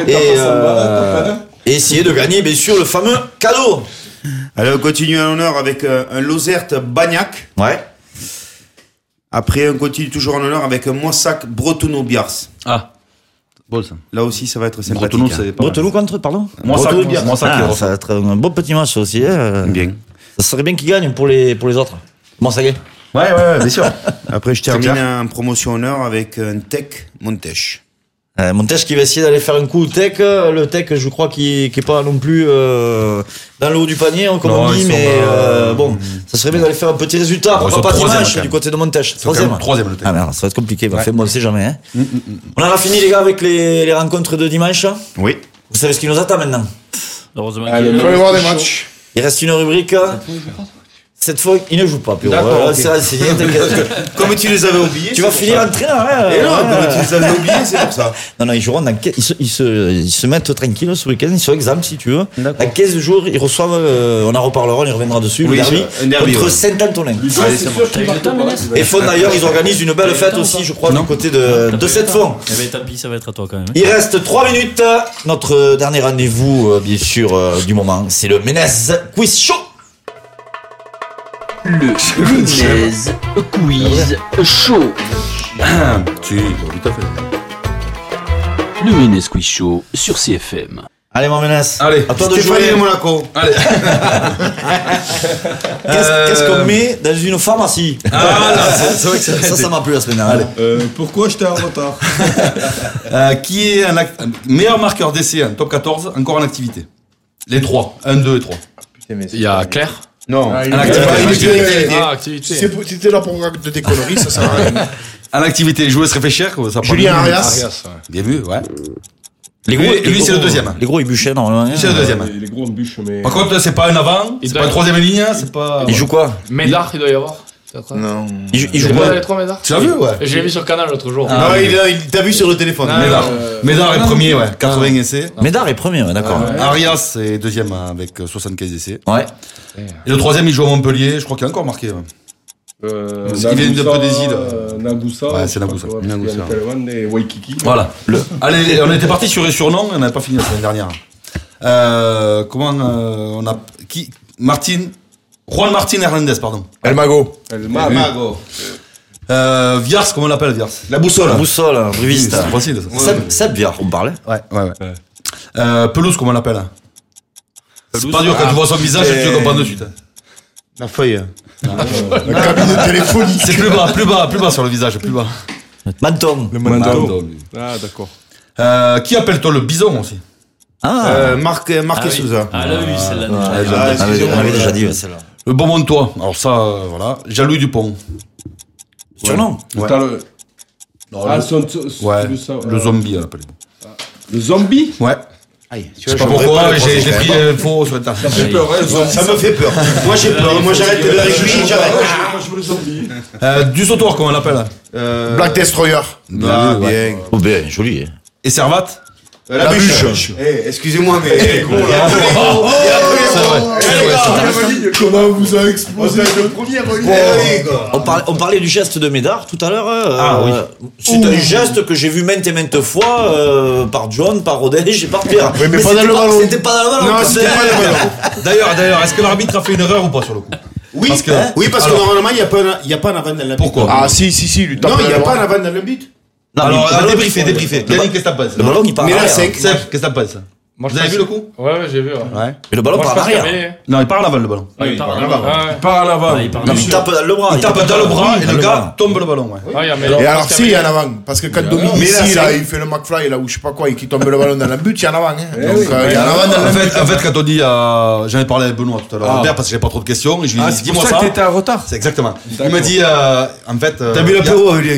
Et essayer de gagner bien sûr le fameux cadeau. Alors on continue en honneur avec un Lozerte-Bagnac. Ouais. Après on continue toujours en honneur avec un Moissac-Bretonneau-Biars. Ah, bon ça. Là aussi ça va être sympathique. Bretonneau contre, pardon. Moissac, ça va être un bon petit match aussi. Bien. Ça serait bien qu'ils gagnent pour les autres. Moissac. Ouais, bien sûr. Après je termine en promotion honneur avec un Tech Montèche. Montèche qui va essayer d'aller faire un coup Tech. Le Tech, je crois, qui est pas non plus dans le haut du panier, comme on dit, mais bon, ça serait bien d'aller faire un petit résultat. Pourquoi pas dimanche du côté de Montèche. Troisième le Tech. Ah merde, ça va être compliqué. Moi, on sait jamais. Hein. On en a fini, les gars, avec les rencontres de dimanche. Oui. Vous savez ce qui nous attend maintenant. Heureusement qu'il y a voir des matchs. Il reste une rubrique. Cette fois, il ne joue pas, Pierrot. Okay. Comme tu les avais oubliés. Tu vas finir entraîneur, hein. Et non, comme tu les avais oubliés, c'est pour ça. Non, ils joueront ils se mettent tranquilles ce week-end, ils sont exempts si tu veux. Dans 15 jours, ils reçoivent, on en reparlera, on y reviendra dessus, oui, le derby contre Saint-Antonin. Et Fond d'ailleurs, ils organisent une belle fête aussi, je crois, du côté de cette Fond. Eh ben, tant pis, ça va être à toi quand même. Il reste 3 minutes. Notre dernier rendez-vous, bien sûr, du moment, c'est le Ménez Quiz Show. Le Ménez Quiz Show. Si, tout à fait. Le Ménez Quiz Show sur CFM. Allez, mon Ménez. Allez, à toi de jouer. Monaco. Allez. Qu'est-ce qu'on met dans une pharmacie? C'est vrai que ça m'a plu la semaine dernière. Pourquoi j'étais en retard? Qui est un meilleur marqueur d'essai en top 14 encore en activité? Les 3. 1, 2 et 3. Il y a Claire. Non, activité. Si t'es là pour raconter tes conneries, ça sert à rien. En activité, jouer se réfléchir. Ça Julien Arias. Bien vu, ouais. Lui, c'est le deuxième. Les gros, ils bûchaient normalement. Lui, c'est le deuxième. Les gros on bûche, mais. Par contre, c'est pas un avant, c'est pas une troisième ligne, c'est pas. Il joue quoi? Médard, il doit y avoir. Non. Il joue quoi? Les 3 Médard. Tu l'as vu, ouais? Je l'ai vu sur Canal l'autre jour. Non, il t'a vu sur le téléphone. Médard est premier, ouais. 80 essais. Médard est premier, ouais, d'accord. Arias est deuxième avec 75 essais. Ouais. Et le troisième, il joue à Montpellier. Je crois qu'il a encore marqué. Il vient d'un peu des îles. Nagoussa. Ouais, c'est Nagoussa. Et Waikiki. Voilà. Allez, on était parti sur les surnoms, on n'avait pas fini la semaine dernière. Comment on a. Qui Juan Martín Hernández, pardon. El Mago. Viars, comment on l'appelle, Viars? La boussole. Boussole, ruviste. C'est facile, ça. Seb Viard, on parlait. Ouais. Pelouse, comment on l'appelle? C'est pas dur, quand tu vois son visage, tu comprends de suite. La feuille. Le cabinet téléphonique. C'est plus bas sur le visage, plus bas. Menton. Le Mando. Ah, d'accord. Qui appelle-t-on le bison aussi? Marc Souza. Ah là, oui, celle-là. On avait déjà dit celle-là. Le bon Montois. Alors ça, voilà. Jean-Louis Dupont. Surnom? Ouais. Le zombie, on l'appelle. Le zombie? Ouais. Je sais pas pourquoi, j'ai pris faux sur Internet. Ça fait peur, Ça me fait peur. Moi j'ai peur. Moi j'arrête de avec lui, j'arrête. Moi je veux le zombie. Du Sautoir, comment on l'appelle? Black Destroyer. Bien. Oh, bien, joli. Et Servat? La bûche. Excusez-moi, mais. Comment vous a explosé le premier On parlait du geste de Médard tout à l'heure. Ah oui. C'est un geste que j'ai vu maintes et maintes fois par John, par Rodège et par Pierre. Oui, mais pas dans le ballon. C'était pas dans le ballon. Non, c'était pas dans le ballon. D'ailleurs, est-ce que l'arbitre a fait une erreur ou pas sur le coup? Oui, parce que normalement il n'y a pas un avant dans le but. Pourquoi? Ah, si, lui tape. Non, il n'y a pas un avant dans le but. Non, alors, débriefez. Yannick, qu'est-ce que t'as pensé? Le ballon, il part en Mais là, arrière. c'est. Seb, qu'est-ce que t'as pensé? Vous avez vu le coup? Ouais, j'ai vu. Ouais. Et le ballon part en arrière. Non, il part à l'avant le ballon. Il part en avant. Il part à l'avant. Non, mais il tape dans le bras. Il tape dans le bras et le gars tombe le ballon, ouais. Et alors, si, il y a un avant. Parce que quand Dominique, ici, là, il fait le McFly, là, ou je sais pas quoi, et qu'il tombe le ballon dans le but, il y a un avant. Donc, il y a un avant dans le but. En fait, quand on dit, j'en ai parlé avec Benoît tout à l'heure, parce que j'avais pas trop de questions, et je lui ai dit, dis-moi ça. T'étais en retard. C'est exactement. Il m'a dit, en fait. T'as bu l'apéro, Julien.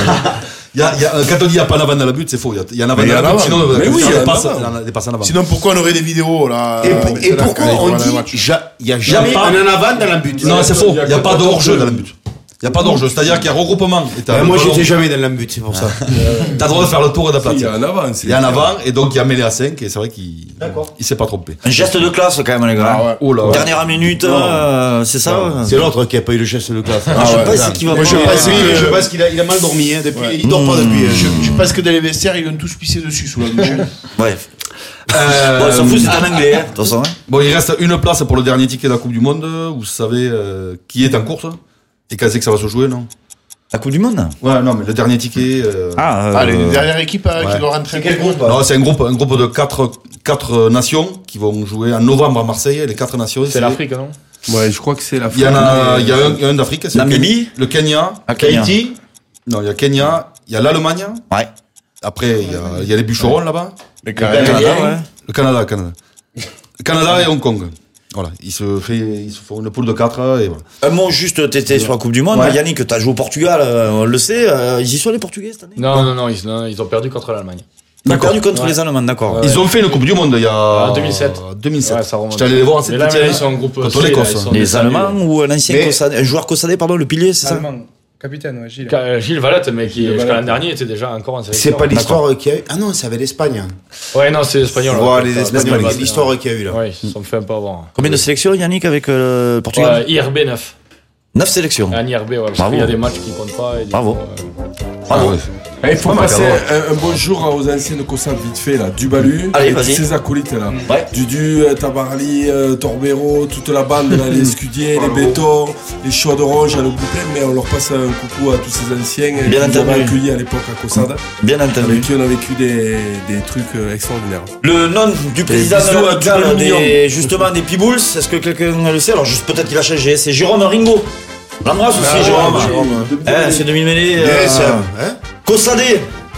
Quand on dit il n'y a pas un avant dans le but, c'est faux. Il y a un avant dans le but, sinon des passes en avant. Sinon, pourquoi on aurait des vidéos, là? Et pourquoi on dit il n'y a jamais un avant dans le but? Non, c'est faux. Il n'y a pas de hors-jeu dans le but. Il n'y a pas d'enjeu, c'est-à-dire qu'il y a regroupement. Moi, j'étais jamais dans l'embut, c'est pour ça. T'as le droit de faire le tour et d'aplatir. Il y a un avant. Il y a un avant, et donc il y a mêlé à 5, et c'est vrai qu'il s'est pas trompé. Un geste de classe, quand même, les gars. Ah ouais. Oh là. Dernière minute, c'est ça? C'est l'autre qui a pas eu le geste de classe. Je sais pas si qui va. Je pense qu'il a mal dormi, hein, depuis. Il dort pas depuis. Je pense que dans les vestiaires, ils ont tous pissé dessus sous la douche. Bref. Bon, ils s'en foutent, c'est en anglais, de toute façon. Bon, il reste une place pour le dernier ticket de la Coupe du Monde. Vous savez qui est en course? Et quand c'est que ça va se jouer, non? La Coupe du Monde? Ouais, non, mais le dernier ticket. Les dernières équipes qui doivent rentrer. Quel groupe? Non, c'est un groupe de 4 nations qui vont jouer en novembre à Marseille. Les 4 nations. C'est l'Afrique, non? Ouais, je crois que c'est l'Afrique. Il y a un d'Afrique. Namibie? Le Kenya. Haïti? Non, il y a Kenya. Il y a l'Allemagne. Ouais. Après, il y a les bûcherons là-bas. Le Canada, ouais. Le Canada et Hong Kong. Voilà, ils se font une poule de 4 et voilà. Un mot juste, t'étais sur la Coupe du Monde. Ouais. Yannick, t'as joué au Portugal, on le sait. Ils y sont les Portugais cette année? Non, ils ont perdu contre l'Allemagne. Ils ont perdu contre les Allemands, d'accord. Ils ont fait une Coupe du Monde il y a... En 2007. 2007. Ouais, ça remonte. J'étais allé les voir en cette Mais là, ils sont en groupe contre C, l'Écosse. là, ils sont Les descendus. Allemands ou un ancien Cossadé, un joueur Cossadé, pardon, le pilier, c'est ça? Allemand. Capitaine, ouais, Gilles. Gilles Valette, mais qui jusqu'à l'an dernier était déjà encore en sélection. C'est pas l'histoire qu'il y a eu. Ah non, c'est avec l'Espagne. Ouais, non, c'est l'espagnol. Voilà, les Espagnols, c'est l'histoire qu'il y a eu là. Ouais, ils se sont fait un peu avant. Combien de sélections, Yannick, avec le Portugal? IRB 9. 9 sélections. Un IRB, ouais, parce Bravo. qu'il y a des matchs qui comptent pas. Et Bravo. Bravo. Il faut passer un bonjour aux anciennes Cossades vite fait là. Dubalu, Allez, vas-y. ses acolytes là. Ouais. Dudu, Tabarly, Torbero, toute la bande là, les Scudiers, les Bétors, les Chaudrons, j'en oublie plein, mais on leur passe un coucou à tous ces anciens qui nous ont accueillis à l'époque à Cossade. Bien entendu. Avec qui on a vécu des trucs extraordinaires. Le nom du président bisous de la à Dubalu, Dubalu, justement des Pitbulls, est-ce que quelqu'un le sait? Alors juste peut-être qu'il a changé, c'est Jérôme Ringo. On l'embrasse aussi, Jérôme. C'est demi-mêlée. Cossadé.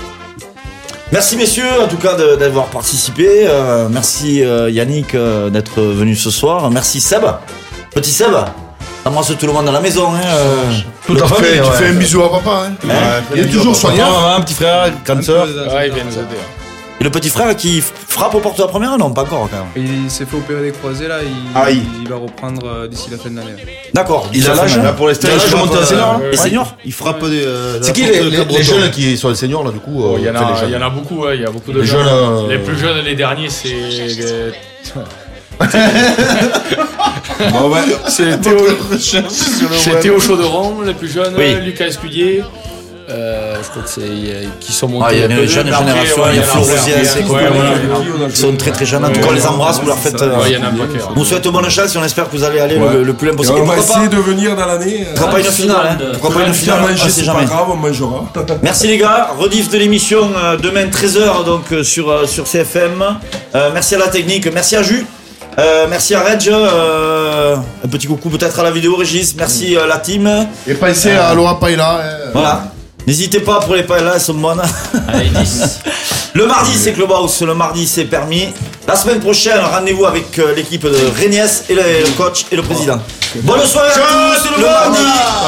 Merci messieurs en tout cas d'avoir participé. Merci Yannick d'être venu ce soir. Merci Seb. Petit Seb. T'embrasses tout le monde à la maison. Toute la famille. Tu fais un bisou à papa. Il est toujours soignant. Maman, petit frère, grande sœur. Ouais, il vient nous aider. Et le petit frère qui frappe aux portes de la première? Non, pas encore quand même. Il s'est fait opérer des croisés là, il va reprendre d'ici la fin de l'année. D'accord. Il a l'âge pour les stages de monter à senior. Les seniors? Il frappe des. C'est qui les jeunes qui sont les seniors là du coup? Il y en a beaucoup, il y a beaucoup de jeunes. Les plus jeunes, les derniers, c'est. C'est Théo Chauderon, les plus jeunes, Lucas Escudier. Je crois que c'est qui sont montés. Il y a une jeune génération, il y a Flo Rosier, ils sont très très jeunes. En tout cas, on les embrasse, vous leur faites. On vous souhaite bonne chance et on espère que vous allez aller le plus loin possible. On va essayer de venir dans l'année. Pourquoi pas une finale? Pourquoi pas une finale? C'est pas grave, on mangera. Merci les gars, rediff de l'émission demain 13h donc sur CFM. Merci à la technique, merci à Jus. Merci à Reg, un petit coucou peut-être à la vidéo Régis, merci à la team. Et pensez à Laura Pailla. Voilà, n'hésitez pas pour les paillas, elles sont bonnes. Allez, 10. Le mardi c'est Clubhouse, le mardi c'est permis. La semaine prochaine, rendez-vous avec l'équipe de Réniès et le coach et le président. Bonne soirée à tous, c'est le mardi.